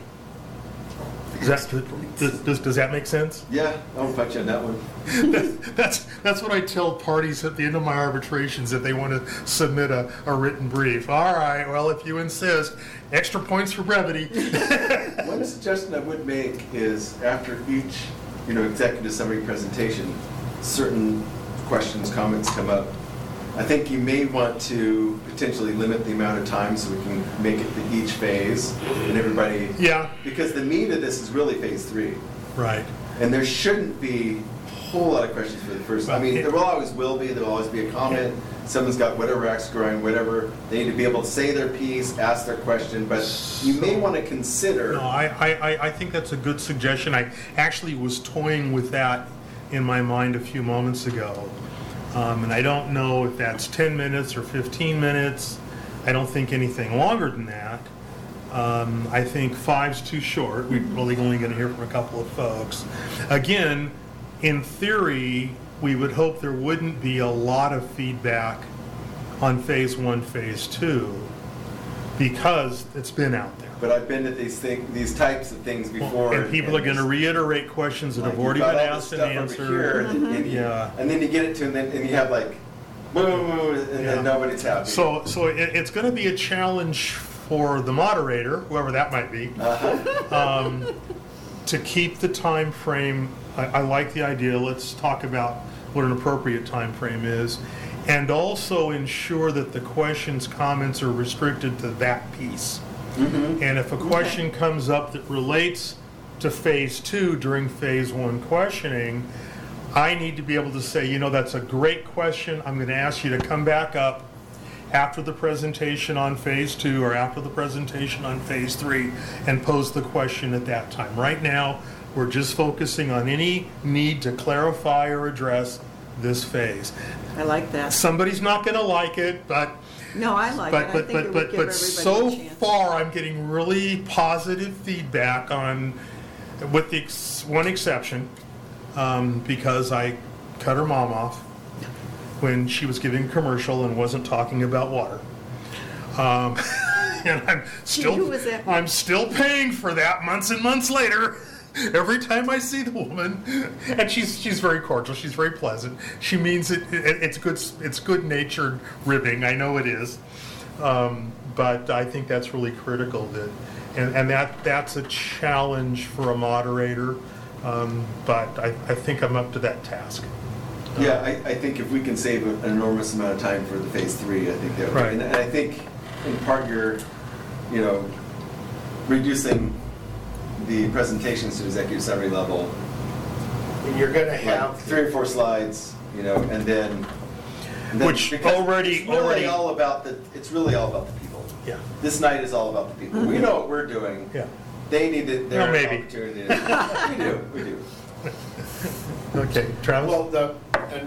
Does that make sense? Yeah, I'll fight you on that one. That's what I tell parties at the end of my arbitrations if they want to submit a written brief. All right, well, if you insist, extra points for brevity. One suggestion I would make is after each, executive summary presentation, certain questions, comments come up. I think you may want to potentially limit the amount of time so we can make it to each phase and everybody. Yeah. Because the meat of this is really phase 3. Right. And there shouldn't be a whole lot of questions for the first. I mean, there will be a comment. Someone's got whatever axe growing, whatever. They need to be able to say their piece, ask their question, but you may want to consider. No, I think that's a good suggestion. I actually was toying with that in my mind a few moments ago. And I don't know if that's 10 minutes or 15 minutes. I don't think anything longer than that. I think 5's too short. We're really only going to hear from a couple of folks. Again, in theory, we would hope there wouldn't be a lot of feedback on phase 1, phase 2, because it's been out there. But I've been to these types of things before. And people are going to reiterate questions that have already been asked and answered. And then you get it to them, and you have like, boom, and then nobody's happy. So it's going to be a challenge for the moderator, whoever that might be, to keep the time frame. I like the idea. Let's talk about what an appropriate time frame is, and also ensure that the questions, comments are restricted to that piece. Mm-hmm. And if a question comes up that relates to phase 2 during phase 1 questioning, I need to be able to say, that's a great question. I'm going to ask you to come back up after the presentation on phase 2 or after the presentation on phase 3 and pose the question at that time. Right now, we're just focusing on any need to clarify or address this phase. I like that. Somebody's not going to like it, but no, I like it. I think it would give everybody so a chance. far, I'm getting really positive feedback on, with the one exception, because I cut her mom off when she was giving a commercial and wasn't talking about water. And I'm still paying for that months and months later. Every time I see the woman, and she's very cordial, she's very pleasant. She means it. It's good-natured ribbing. I know it is, but I think that's really critical. That's a challenge for a moderator. But I think I'm up to that task. Yeah, I think if we can save an enormous amount of time for the phase 3, I think that would. Right. And I think in part you're, reducing the presentations to executive summary level. And you're going to have like 3 or 4 slides, and then which already all about it's really all about the people. Yeah. This night is all about the people. We know what we're doing. Yeah. They need their opportunity. We do. Okay, Travis. Well,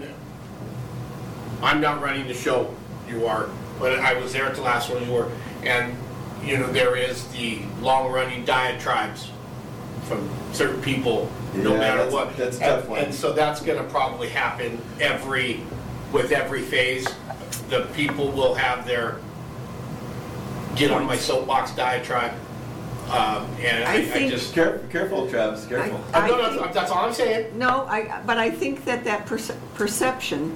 I'm not running the show. You are, but I was there at the last one. You were, and there is the long-running diatribes from certain people, no matter what. That's a tough one. And so that's going to probably happen with every phase. The people will have their get on my soapbox diatribe. And I just careful, Travis. Careful. That's all I'm saying. No, but I think that perception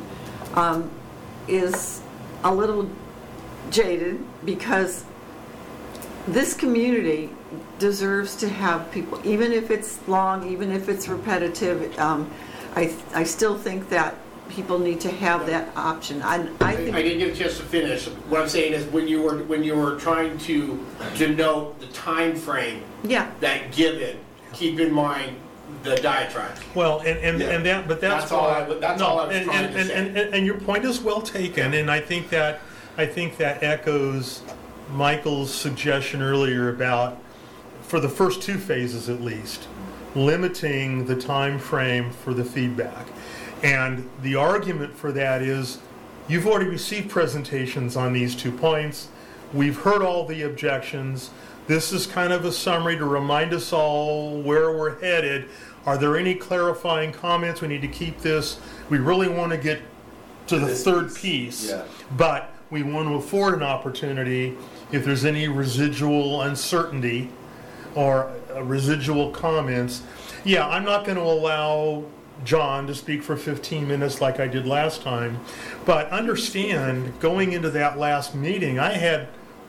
is a little jaded, because this community deserves to have people, even if it's long, even if it's repetitive. I still think that people need to have that option. I didn't get a chance to finish. What I'm saying is, when you were trying to denote the time frame, that given, keep in mind the diatribe. Well, that's all I was trying to say. And your point is well taken, and I think that echoes Michael's suggestion earlier about, for the first 2 phases at least, limiting the time frame for the feedback. And the argument for that is, you've already received presentations on these 2 points. we've heard all the objections. This is kind of a summary to remind us all where we're headed. Are there any clarifying comments? We need to keep this. We really want to get to the third piece, Yeah. but we want to afford an opportunity if there's any residual uncertainty or residual comments. Yeah, I'm not going to allow John to speak for 15 minutes like I did last time, but understand, going into that last meeting, I had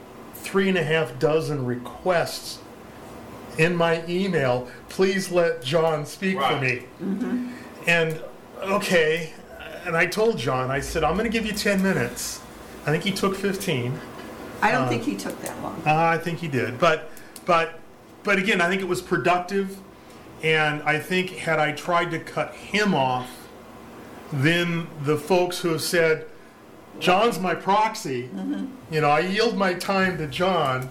3.5 dozen requests in my email. Please let John speak for me. And okay, and I told John, I said, I'm going to give you 10 minutes. I think he took 15. I don't think he took that long. I think he did, but again, I think it was productive, and I think had I tried to cut him off, then the folks who have said, John's my proxy, I yield my time to John,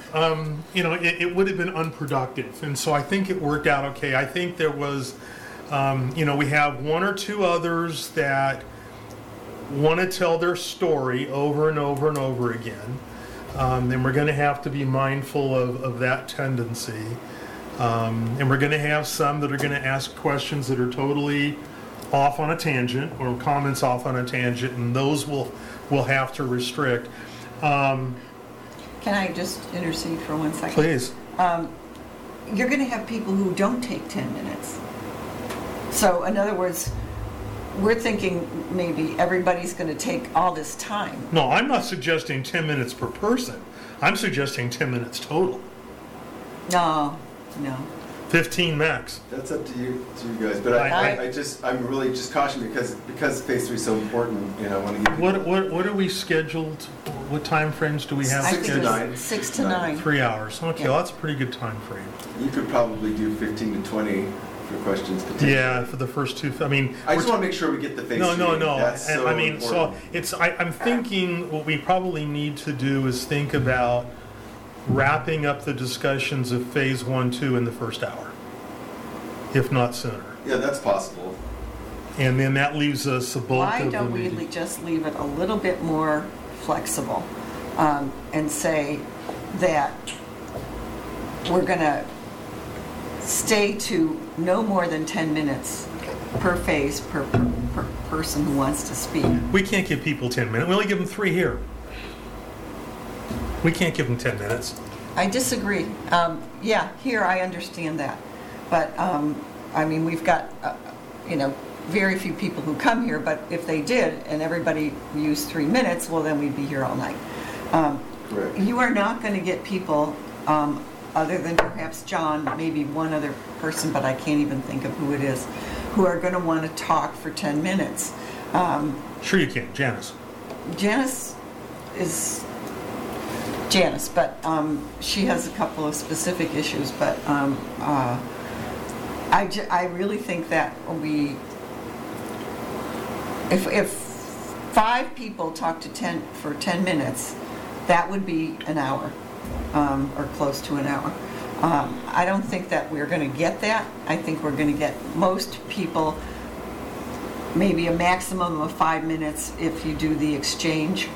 it would have been unproductive, and so I think it worked out okay. I think there was, we have one or two others that want to tell their story over and over and over again. And we're going to have to be mindful of that tendency. And we're going to have some that are going to ask questions that are totally off on a tangent, or comments off on a tangent, and those we'll have to restrict. Can I just intercede for 1 second? Please. You're going to have people who don't take 10 minutes. So in other words, we're thinking maybe everybody's going to take all this time. No, I'm not suggesting 10 minutes per person. I'm suggesting 10 minutes total. No. 15 max. That's up to you guys. But I'm really just cautioned because phase 3 is so important. I want to give you. What are we scheduled? What time frames do we have? I think to 9. it's 6 to 9. 3 hours. Okay, Yeah. well, that's a pretty good time frame. You could probably do 15 to 20 for questions. Potentially. Yeah, for the first two. I mean, I just want to make sure we get the phase 3. No. That's so important. So I'm thinking what we probably need to do is think about wrapping up the discussions of phase 1, 2 in the first hour, if not sooner. Yeah, that's possible. And then that leaves us a bulk Why of the don't we meeting. just leave it a little bit more flexible and say that we're going to stay to no more than 10 minutes per phase per person who wants to speak. We can't give people 10 minutes. We only give them 3 here. We can't give them 10 minutes. I disagree. Here I understand that. But, we've got, very few people who come here, but if they did and everybody used 3 minutes, well, then we'd be here all night. Correct. You are not going to get people, other than perhaps John, maybe one other person, but I can't even think of who it is, who are going to want to talk for 10 minutes. Sure you can. Janice. Janice is Janice, but she has a couple of specific issues, but I really think that if 5 people talk for 10 minutes, that would be an hour, or close to an hour. I don't think that we're going to get that. I think we're going to get most people maybe a maximum of 5 minutes if you do the exchange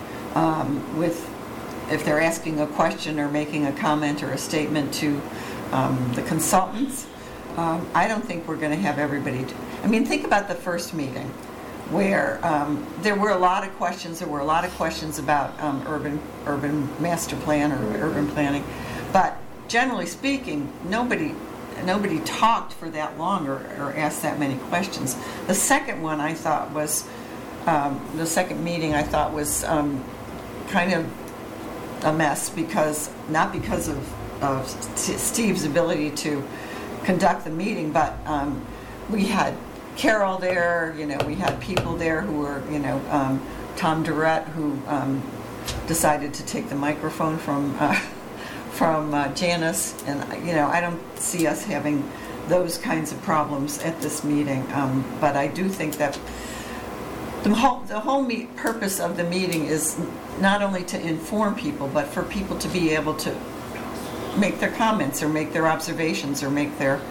if they're asking a question or making a comment or a statement to the consultants. I don't think we're going to have everybody. Think about the first meeting where there were a lot of questions. There were a lot of questions about urban master plan or urban planning, but generally speaking, nobody talked for that long or asked that many questions. The second one I thought was the second meeting I thought was kind of a mess not because of Steve's ability to conduct the meeting, but we had Carol there, we had people there who were, Tom Durrett, who decided to take the microphone from Janice, and I don't see us having those kinds of problems at this meeting, but I do think that the whole purpose of the meeting is not only to inform people, but for people to be able to make their comments or make their observations or make their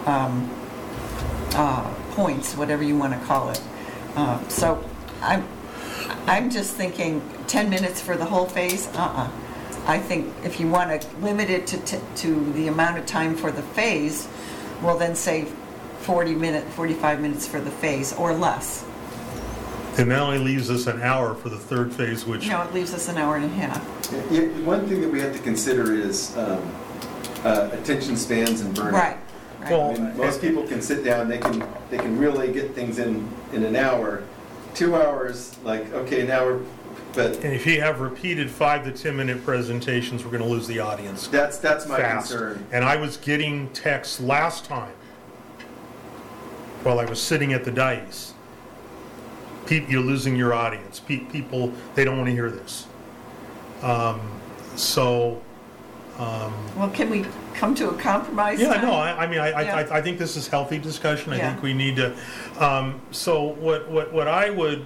points, whatever you want to call it. So I'm just thinking 10 minutes for the whole phase. I think if you want to limit it to the amount of time for the phase, well then say 45 minutes for the phase or less. And that only leaves us an hour for the third phase, which... No, it leaves us an hour and a half. Yeah, one thing that we have to consider is attention spans and burnout. Right. Well, I mean, most people can sit down, they can really get things in an hour. 2 hours, like, okay, now we're, but And if you have repeated 5 to 10 minute presentations, we're going to lose the audience that's my fast. concern. And I was getting texts last time while I was sitting at the dais. You're losing your audience. People, they don't want to hear this. Well, can we come to a compromise? Yeah, then? no, I Yeah. think this is healthy discussion. I Yeah. think we need to, so what I would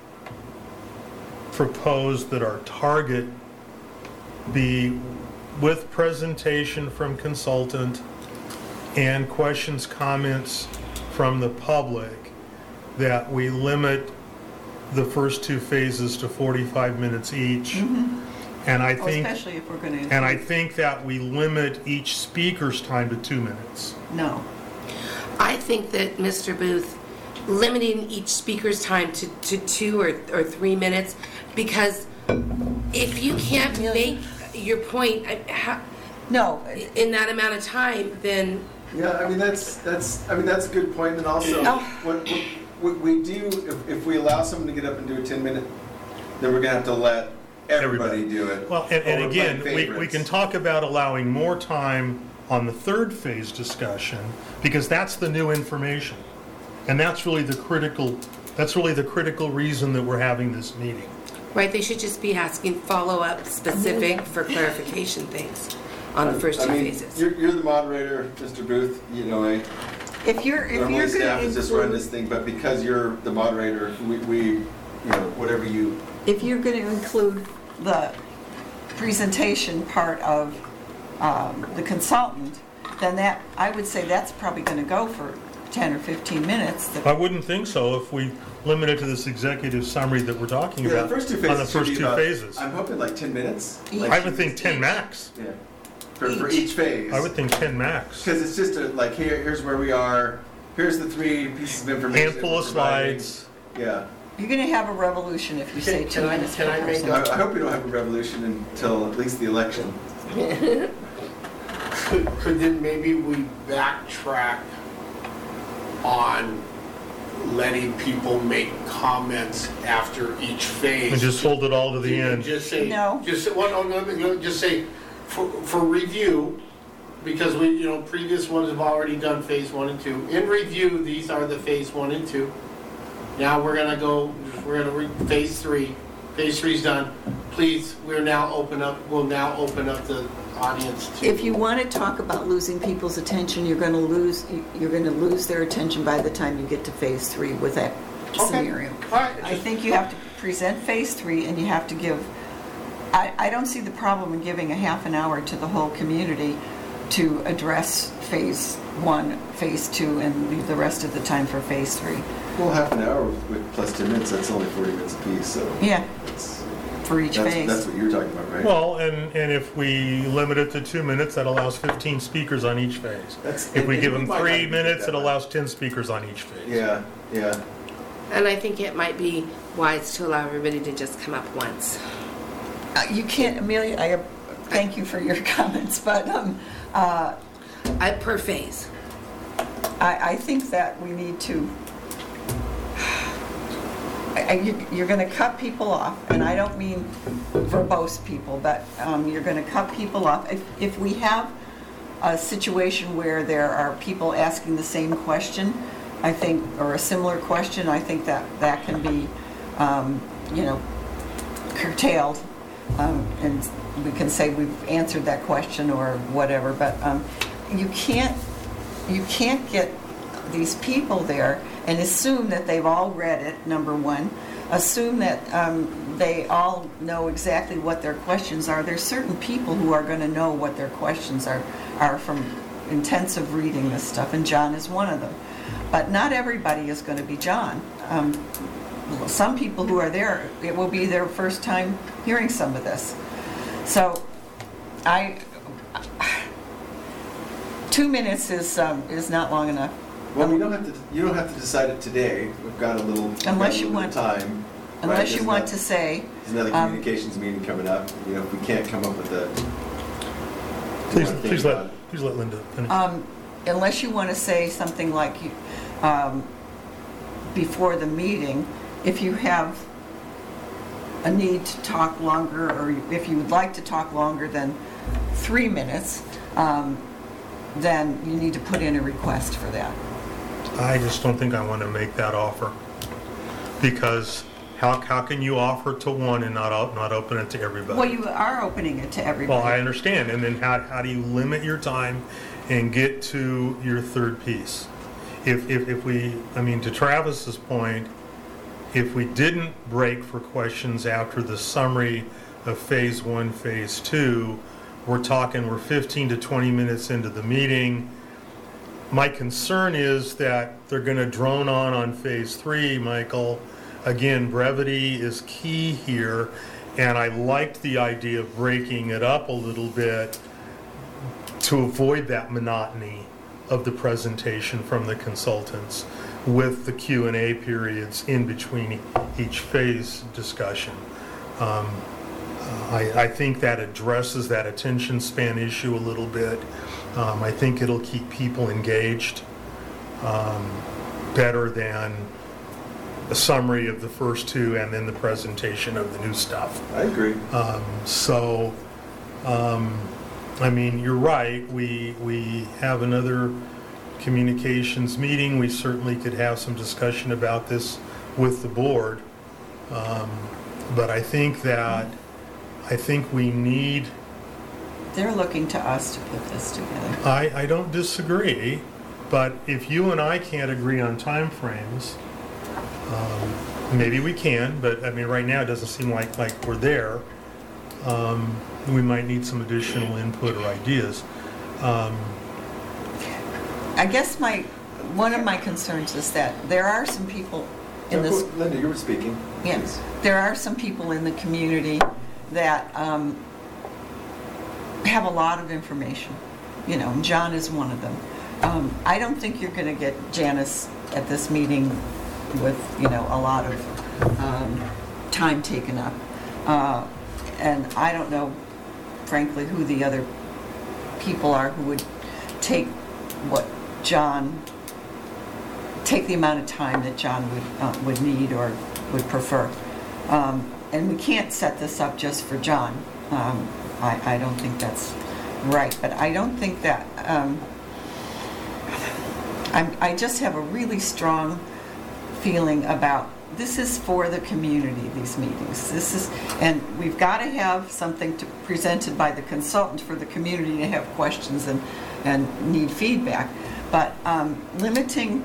propose that our target be with presentation from consultant and questions, comments from the public, that we limit the first 2 phases to 45 minutes each. And I Oh, think, especially if we're going to. and I think that we limit each speaker's time to 2 minutes. No. I think that, Mr. Booth, limiting each speaker's time to 2 or 3 minutes, because if you can't make your point No. in that amount of time, then Yeah, I mean that's a good point. And also, what we do if we allow someone to get up and do a 10-minute, then we're gonna have to let everybody do it. Well, and Or we're again, playing we favorites. can talk about allowing more time on the third phase discussion, because that's the new information. And that's really the critical reason that we're having this meeting. right, they should just be asking follow-up specific for clarification things on the first 2 I mean, phases. you're the moderator, Mr. Booth. You know, If you're normally going staff to has just run include, this thing, but because you're the moderator, we you know, whatever you. if you're going to include the presentation part of the consultant, then that, I would say that's probably going to go for 10 or 15 minutes. I wouldn't think so if we limit it to this executive summary that we're talking Yeah, about the first 2 phases. on the first should be 2 about, phases. I'm hoping like 10 minutes. Each. Like I would think 10 max. Yeah. For each phase. I would think 10 max. Because it's just like here's where we are. Here's the 3 pieces of information. Handful we're of providing. slides. Yeah. You're going to have a revolution if you say 2 Can I- minutes can per I make person. I hope we don't have a revolution until at least the election. Could then maybe we backtrack on letting people make comments after each phase? And just hold it all to the You end. Just say, No. just say, well, no, just say, for review, because previous ones have already done phase 1 and 2. In review, these are the phase 1 and 2. Now we're gonna phase 3. Phase 3's done. Please, we'll now open up the audience to. If you want to talk about losing people's attention, you're going to lose their attention by the time you get to phase 3 with that scenario. All right. I think you have to present phase 3 and you have to give, I don't see the problem in giving a half an hour to the whole community to address phase 1, phase 2, and leave the rest of the time for phase 3. Well, half an hour with plus 10 minutes, that's only 40 minutes apiece. So Yeah, that's, for each phase. that's what you're talking about, right? Well, and if we limit it to 2 minutes, that allows 15 speakers on each phase. If we give them might not 3 do minutes, that it much. allows 10 speakers on each phase. Yeah. And I think it might be wise to allow everybody to just come up once. You can't, Amelia, thank you for your comments, but Per phase. I think that we need to, you're going to cut people off, and I don't mean verbose people, but you're going to cut people off. If we have a situation where there are people asking the same question, I think, or a similar question, I think that can be, curtailed, and we can say we've answered that question or whatever, but you can't get these people there and assume that they've all read it, number one. Assume that they all know exactly what their questions are. There's certain people who are going to know what their questions are from intensive reading this stuff, and John is one of them. But not everybody is going to be John. Some people who are there, it will be their first time hearing some of this. So 2 minutes is not long enough. Well, you don't have to decide it today. We've got a little, Unless you want time. Unless right? you want to say. There's another communications meeting coming up. You know, if we can't come up with a. Please let Linda finish. Unless you want to say something like, before the meeting, if you have a need to talk longer, or if you would like to talk longer than 3 minutes, then you need to put in a request for that. I just don't think I want to make that offer, because how can you offer to one and not open it to everybody? Well, you are opening it to everybody. Well, I understand, and then how do you limit your time and get to your third piece? If we, I mean, to Travis's point, if we didn't break for questions after the summary of phase 1, phase 2, we're 15 to 20 minutes into the meeting. My concern is that they're going to drone on phase 3, Michael. Again, brevity is key here, and I liked the idea of breaking it up a little bit to avoid that monotony of the presentation from the consultants with the Q&A periods in between each phase discussion. I think that addresses that attention span issue a little bit. I think it'll keep people engaged better than a summary of the first 2 and then the presentation of the new stuff. I agree. I mean, you're right. We have another communications meeting. We certainly could have some discussion about this with the board. But I think we need... They're looking to us to put this together. I don't disagree, but if you and I can't agree on time frames, maybe we can, but I mean, right now it doesn't seem like we're there. We might need some additional input or ideas. I guess one of my concerns is that there are some people in this... Linda, you were speaking. Yes. There are some people in the community that have a lot of information. You know, John is one of them. I don't think you're going to get Janice at this meeting with, you know, a lot of time taken up. And I don't know, frankly, who the other people are who would take the amount of time that John would need or would prefer. And we can't set this up just for John. I don't think that's right. But I don't think that... I just have a really strong feeling about this is for the community, these meetings. And we've got to have something presented by the consultant for the community to have questions and need feedback. But limiting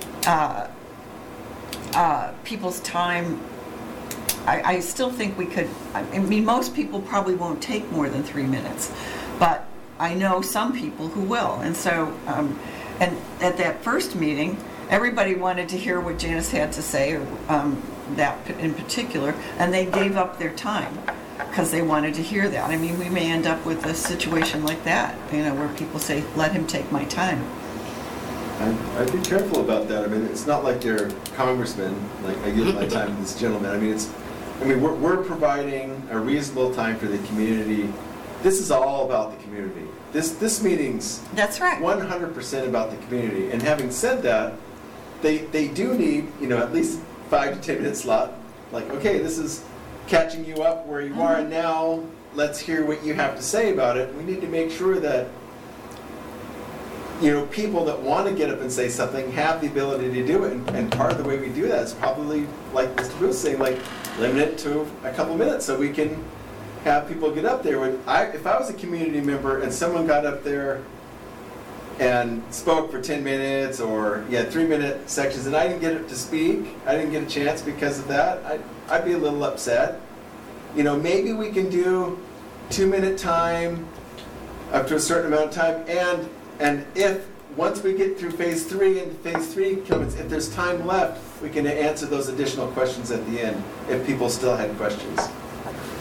people's time, I still think we could. I mean, most people probably won't take more than 3 minutes, but I know some people who will. And so, and at that first meeting, everybody wanted to hear what Janice had to say, or that in particular, and they gave up their time because they wanted to hear that. I mean, we may end up with a situation like that, you know, where people say, "Let him take my time." I'd be careful about that. I mean, it's not like they're congressmen. Like, I give my time to this gentleman. I mean, we're providing a reasonable time for the community. This is all about the community. This meeting's That's right. 100% about the community. And having said that, they do need, you know, at least 5 to 10 minute slot. Like, okay, this is catching you up where you are, and now let's hear what you have to say about it. We need to make sure that, you know, people that want to get up and say something have the ability to do it. And part of the way we do that is probably, like Mr. Booth was saying, like, limit it to a couple minutes so we can have people get up there. If I was a community member and someone got up there and spoke for 10 minutes or 3-minute sections and I didn't get to speak, I didn't get a chance because of that, I'd be a little upset. You know, maybe we can do 2-minute time up to a certain amount of time, and if once we get through phase 3 and phase 3 comes, if there's time left, we can answer those additional questions at the end if people still had questions.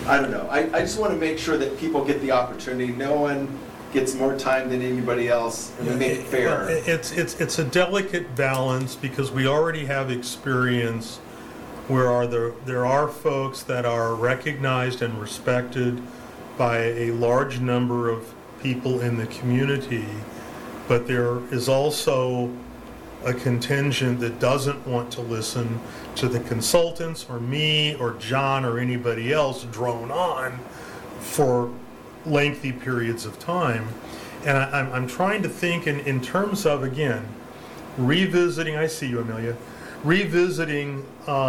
I don't know. I just want to make sure that people get the opportunity. No one gets more time than anybody else, and we make it fair. It's a delicate balance because we already have experience where there are folks that are recognized and respected by a large number of people in the community, but there is also a contingent that doesn't want to listen to the consultants or me or John or anybody else drone on for lengthy periods of time. And I'm trying to think in terms of, again, revisiting, I see you, Amelia, revisiting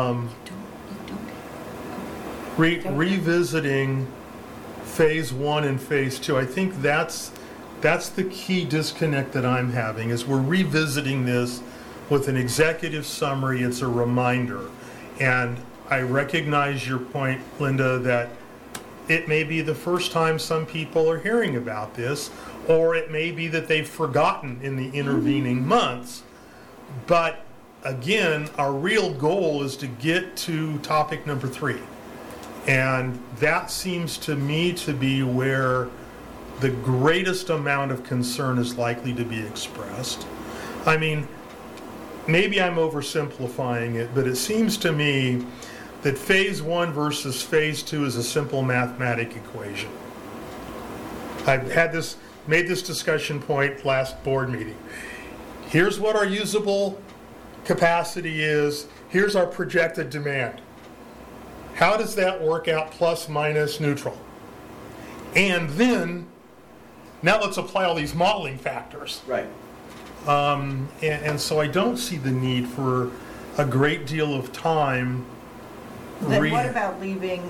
revisiting phase 1 and phase 2. I think that's the key disconnect that I'm having, is we're revisiting this with an executive summary. It's a reminder. And I recognize your point, Linda, that it may be the first time some people are hearing about this, or it may be that they've forgotten in the intervening months. But again, our real goal is to get to topic number 3. And that seems to me to be where the greatest amount of concern is likely to be expressed. I mean, maybe I'm oversimplifying it, but it seems to me that phase 1 versus phase 2 is a simple mathematic equation. I've made this discussion point last board meeting. Here's what our usable capacity is. Here's our projected demand. How does that work out plus, minus, neutral? And then, now let's apply all these modeling factors. Right. And so I don't see the need for a great deal of time. Then what about leaving,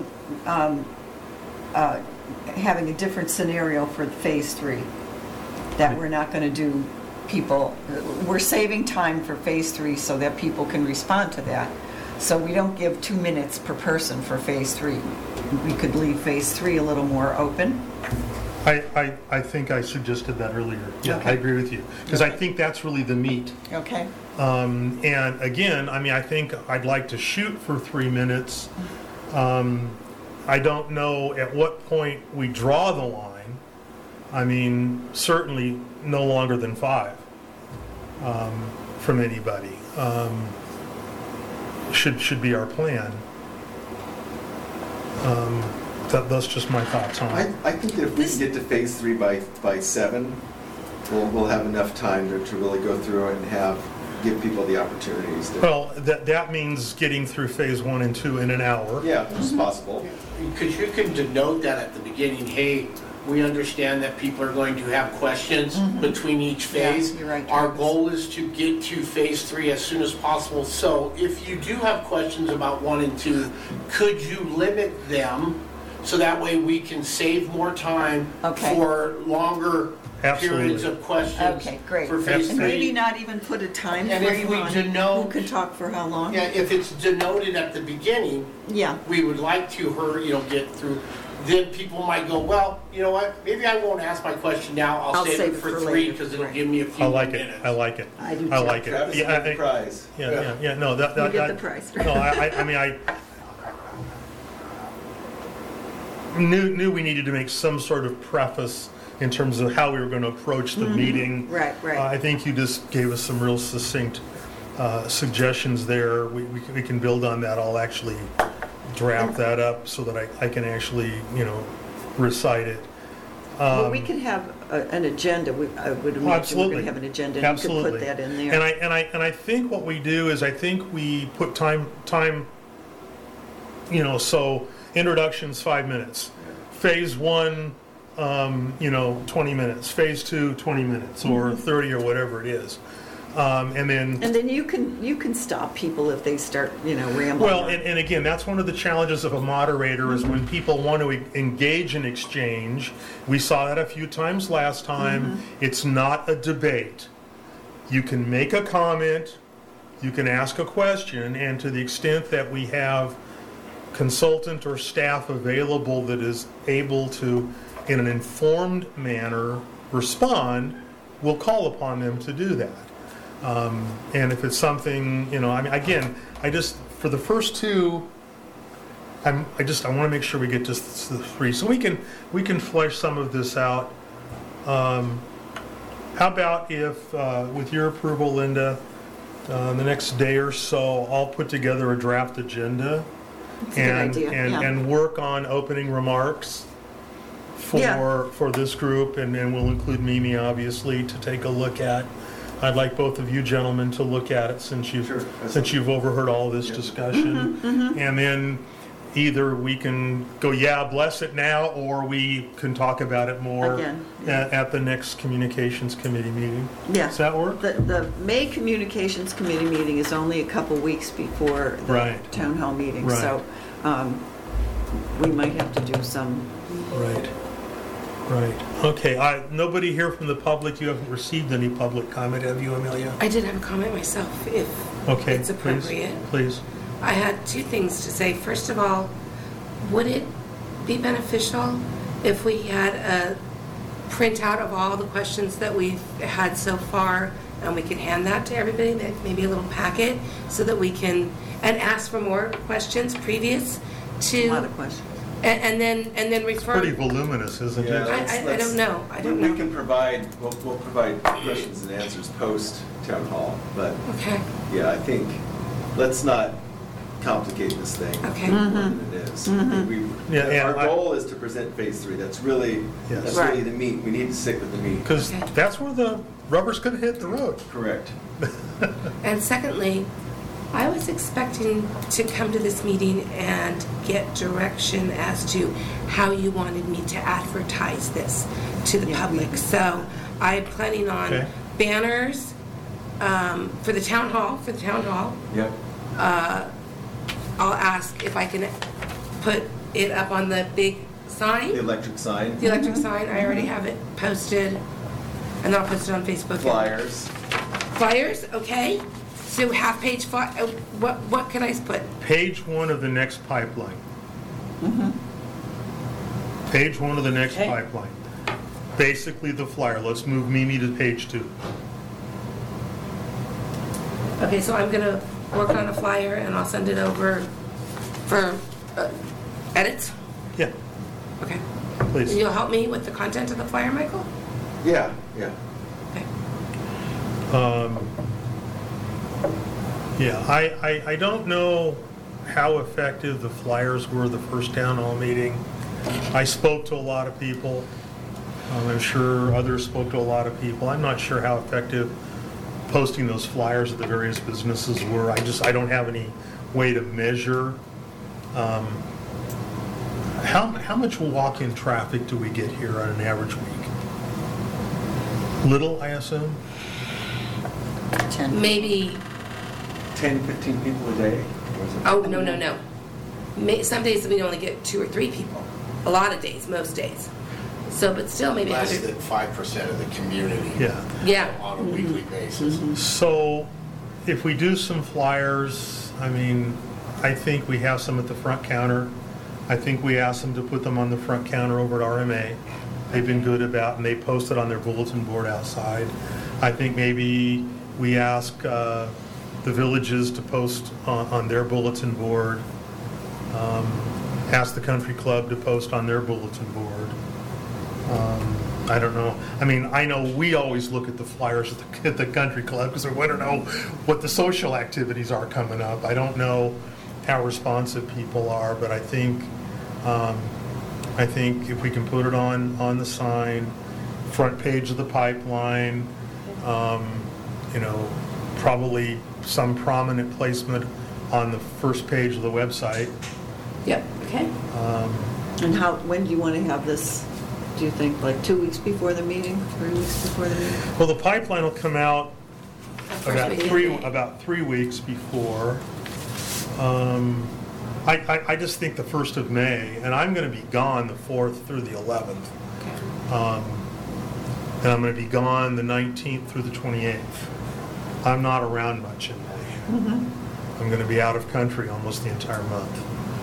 having a different scenario for phase 3? That we're not going to do we're saving time for phase 3 so that people can respond to that. So we don't give 2 minutes per person for phase 3. We could leave phase 3 a little more open. I think I suggested that earlier. Yeah, Okay. I agree with you. Because I think that's really the meat. Okay. And again, I mean, I think I'd like to shoot for 3 minutes. I don't know at what point we draw the line. I mean, certainly no longer than 5 from anybody. Should be our plan. That's just my thoughts on it. I think that if we can get to phase 3 by 7, we'll have enough time to really go through it and give people the opportunities to. Well, that means getting through phase 1 and 2 in an hour. Yeah, it's possible. Because you can denote that at the beginning, hey, we understand that people are going to have questions between each phase. Yeah, you're right, Our Travis. goal is to get to phase 3 as soon as possible. So if you do have questions about 1 and 2, could you limit them so that way we can save more time Okay. for longer Absolutely. periods of questions Okay, great. for phase And 3? maybe not even put a time And if frame we on denote- who can talk for how long? Yeah, if it's denoted at the beginning, Yeah. we would like to get through. Then people might go, well, you know what? Maybe I won't ask my question now. I'll save it for 3 later. because it'll Right. give me a few I like it. minutes. I like it. I do I too. like it. Travis, Yeah, get the prize. yeah. No, that You get the prize. No, I mean, I knew we needed to make some sort of preface in terms of how we were going to approach the meeting. Right, right. I think you just gave us some real succinct suggestions there. We can build on that. I'll actually draft that up so that I can actually, recite it. Well, we can have an agenda. I would imagine we're Absolutely. going to have an agenda, and you Absolutely. could put that in there. And I think what we do is I think we put time. So introductions 5 minutes. Phase 1, 20 minutes. Phase 2, 20 minutes, or 30 or whatever it is. And then you can stop people if they start, rambling. well, on. and again, that's one of the challenges of a moderator is when people want to engage in exchange. We saw that a few times last time. It's not a debate. You can make a comment, you can ask a question, and to the extent that we have consultant or staff available that is able to, in an informed manner, respond, we'll call upon them to do that. And if it's something, again, for the first 2, I want to make sure we get just the 3, so we can flesh some of this out. How about if, with your approval, Linda, the next day or so, I'll put together a draft agenda That's a good idea, yeah. and work on opening remarks for this group, and we'll include Mimi, obviously, to take a look at. I'd like both of you gentlemen to look at it since you've overheard all this discussion. And then either we can go, yeah, bless it now, or we can talk about it more Again, at the next Communications Committee meeting. Yeah. Does that work? The May Communications Committee meeting is only a couple weeks before the Right. town hall meeting. Right. So we might have to do some. Right. Okay, nobody here from the public, you haven't received any public comment, have you, Amelia? I did have a comment myself, if Okay, it's appropriate. Please. I had 2 things to say. First of all, would it be beneficial if we had a printout of all the questions that we've had so far, and we can hand that to everybody, maybe a little packet, so that we can, and ask for more questions previous to... A lot of questions. And then refer... Pretty voluminous, isn't it? I don't know. We can provide, we'll provide questions and answers post town hall, but Okay. yeah, I think, let's not complicate this thing Okay. more than it is. I think Yeah, our goal is to present phase 3. That's really, Yes. that's Right. really the meat. We need to stick with the meat. Because Okay. that's where the rubber's going to hit the road. Correct. And secondly, I was expecting to come to this meeting and get direction as to how you wanted me to advertise this to the public. So I'm planning on Okay. banners for the town hall. Yep. I'll ask if I can put it up on the big sign, The electric sign, the electric sign. I already have it posted, and then I'll post it on Facebook. flyers. Flyers, okay. So half-page what can I put? Page 1 of the next pipeline. Page 1 of the next Okay. pipeline. Basically the flyer. Let's move Mimi to page 2. Okay, so I'm gonna work on a flyer and I'll send it over for edits. Yeah, Okay. please. You'll help me with the content of the flyer, Michael? Yeah. Okay. Yeah, I don't know how effective the flyers were the first town hall meeting. I spoke to a lot of people. I'm sure others spoke to a lot of people. I'm not sure how effective posting those flyers at the various businesses were. I don't have any way to measure. How much walk-in traffic do we get here on an average week? Little, I assume? 10. Maybe, 10, 15 people a day? Or is it- oh, no. Some days we only get 2 or 3 people. A lot of days, most days. So, but still maybe Less 100. than 5% of the community. Yeah. Yeah. On a weekly basis. So if we do some flyers, I think we have some at the front counter. I think we asked them to put them on the front counter over at RMA. They've been good about, and they post it on their bulletin board outside. I think maybe we ask the villages to post on their bulletin board. Ask the country club to post on their bulletin board. I don't know. I know we always look at the flyers at the country club because we want to know what the social activities are coming up. I don't know how responsive people are, but I think if we can put it on the sign, front page of the pipeline, probably some prominent placement on the first page of the website. Yep, okay. And when do you want to have this, do you think, like 2 weeks before the meeting, 3 weeks before the meeting? Well, the pipeline will come out First week in May. about 3 weeks before. I just think the 1st of May, and I'm going to be gone the 4th through the 11th. Okay. And I'm going to be gone the 19th through the 28th. I'm not around much in May. I'm going to be out of country almost the entire month.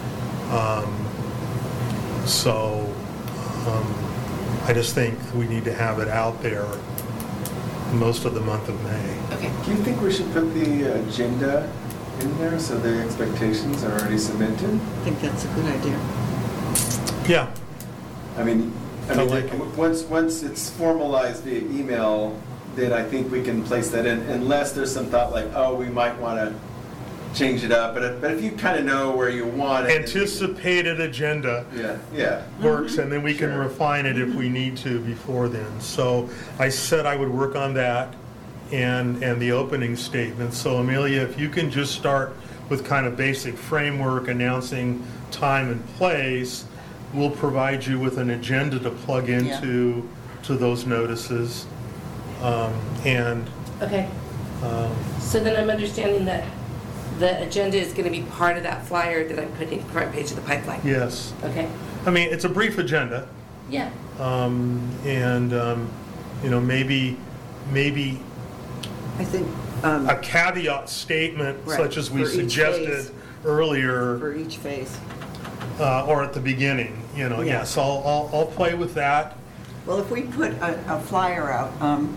I just think we need to have it out there most of the month of May. Okay. Do you think we should put the agenda in there so the expectations are already cemented? I think that's a good idea. Yeah, I mean, I like it. once it's formalized via email, then I think we can place that in, unless there's some thought like, oh, we might want to change it up. But if you kind of know where you want it. then you can- anticipated agenda Yeah. works, and then we can Sure. refine it if we need to before then. So I said I would work on that and the opening statement. So Amelia, if you can just start with kind of basic framework, announcing time and place, we'll provide you with an agenda to plug into to those notices. And Okay. So then I'm understanding that the agenda is going to be part of that flyer that I'm putting on the front page of the pipeline. yes, Okay. I mean, it's a brief agenda. Yeah. And you know, maybe I think a caveat statement Right, such as we for each suggested phase. earlier, for each phase. or at the beginning, you know, Yeah. yes, I'll play with that. Well, if we put a flyer out,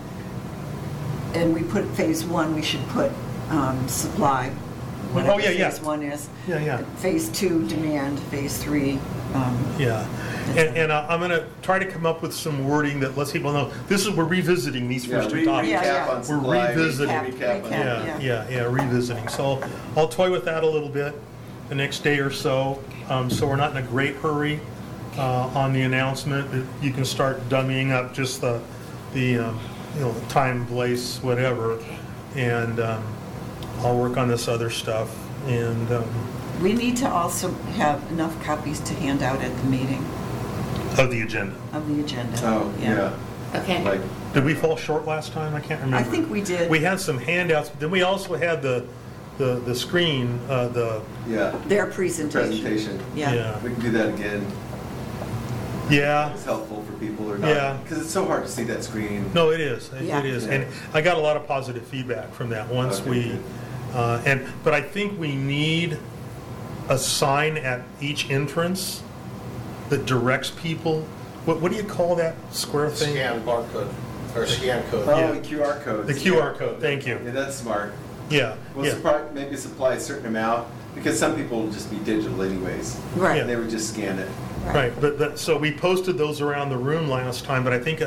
and we put phase one, we should put supply. Oh, yeah, yeah. Phase one is. Yeah. Phase two, demand, phase three. Yeah, and I'm going to try to come up with some wording that lets people know, we're revisiting these first two topics. Yeah. Recap on We're supply. revisiting. Recap on- Yeah, revisiting. So I'll toy with that a little bit the next day or so, so we're not in a great hurry on the announcement. You can start dummying up just the you know, the time, place, whatever, and I'll work on this other stuff. And We need to also have enough copies to hand out at the meeting of the agenda. of the agenda. Oh, yeah. Okay. Like, Did we fall short last time? I can't remember. I think we did. We had some handouts, but then we also had the screen, yeah. Their presentation. Presentation. Yeah. We can do that again. Yeah. It's helpful for people or not. Yeah. Because it's so hard to see that screen. No, it is. Yeah. It is. Yeah. And I got a lot of positive feedback from that once Okay, but I think we need a sign at each entrance that directs people. What do you call that square thing? Scan barcode, or scan code. Oh, Yeah. the QR code. The QR code, thank you. Yeah, that's smart. Yeah, Well, yeah. maybe supply a certain amount, because some people will just be digital anyways. Right. And they would just scan it. Right, but so we posted those around the room last time, but I think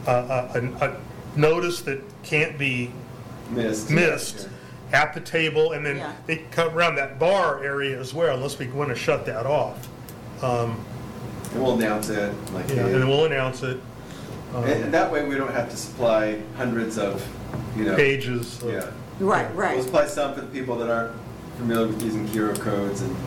a notice that can't be Missed. at the table, and then Yeah. they come around that bar area as well, unless we want to shut that off. And we'll announce it, like, Yeah, hey. and then we'll announce it. And that way we don't have to supply hundreds of, Pages. Yeah. Right, We'll right. supply some for the people that aren't familiar with using QR codes, and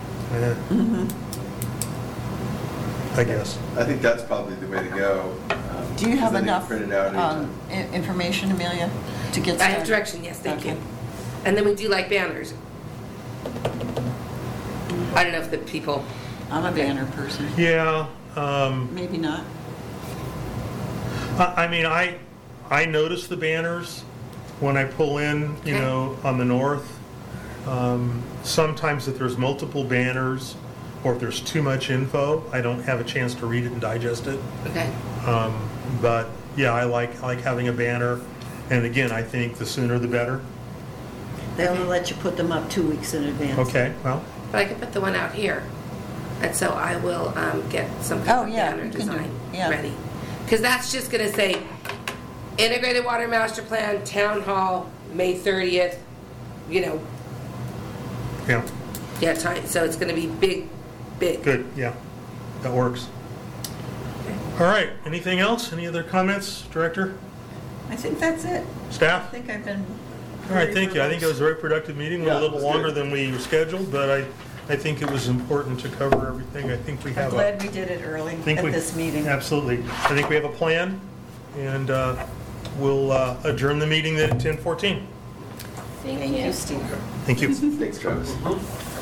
I guess. I think that's probably the way to go. Do you have because then they enough print it out anytime. information, Amelia, to get I started? have direction, yes, thank Okay. you. And then we do like banners. I don't know if the people, I'm a banner person. Yeah, Maybe not. I mean, I notice the banners when I pull in, you Okay. know, on the north. Sometimes if there's multiple banners, or if there's too much info, I don't have a chance to read it and digest it. okay. But yeah, I like having a banner, and again, I think the sooner the better. They only let you put them up 2 weeks in advance. Okay, well, But I could put the one out here. And so I will get some kind Oh, of yeah, banner you can do- design yeah. ready. Because that's just going to say, Integrated Water Master Plan, Town Hall, May 30th, you know, yeah, yeah, time. So it's going to be big, big. good, yeah, that works. All right, anything else? Any other comments, Director, I think that's it. I staff? think I've been. All right, thank you. I think it was a very productive meeting, a Yeah, little it was longer good. than we scheduled, but I think it was important to cover everything. I think we I'm have a... glad we did it early think at we- this meeting. Absolutely. I think we have a plan, and we'll adjourn the meeting at 10:14. Thank Thank you, Steve. Thank you. Thanks, Travis.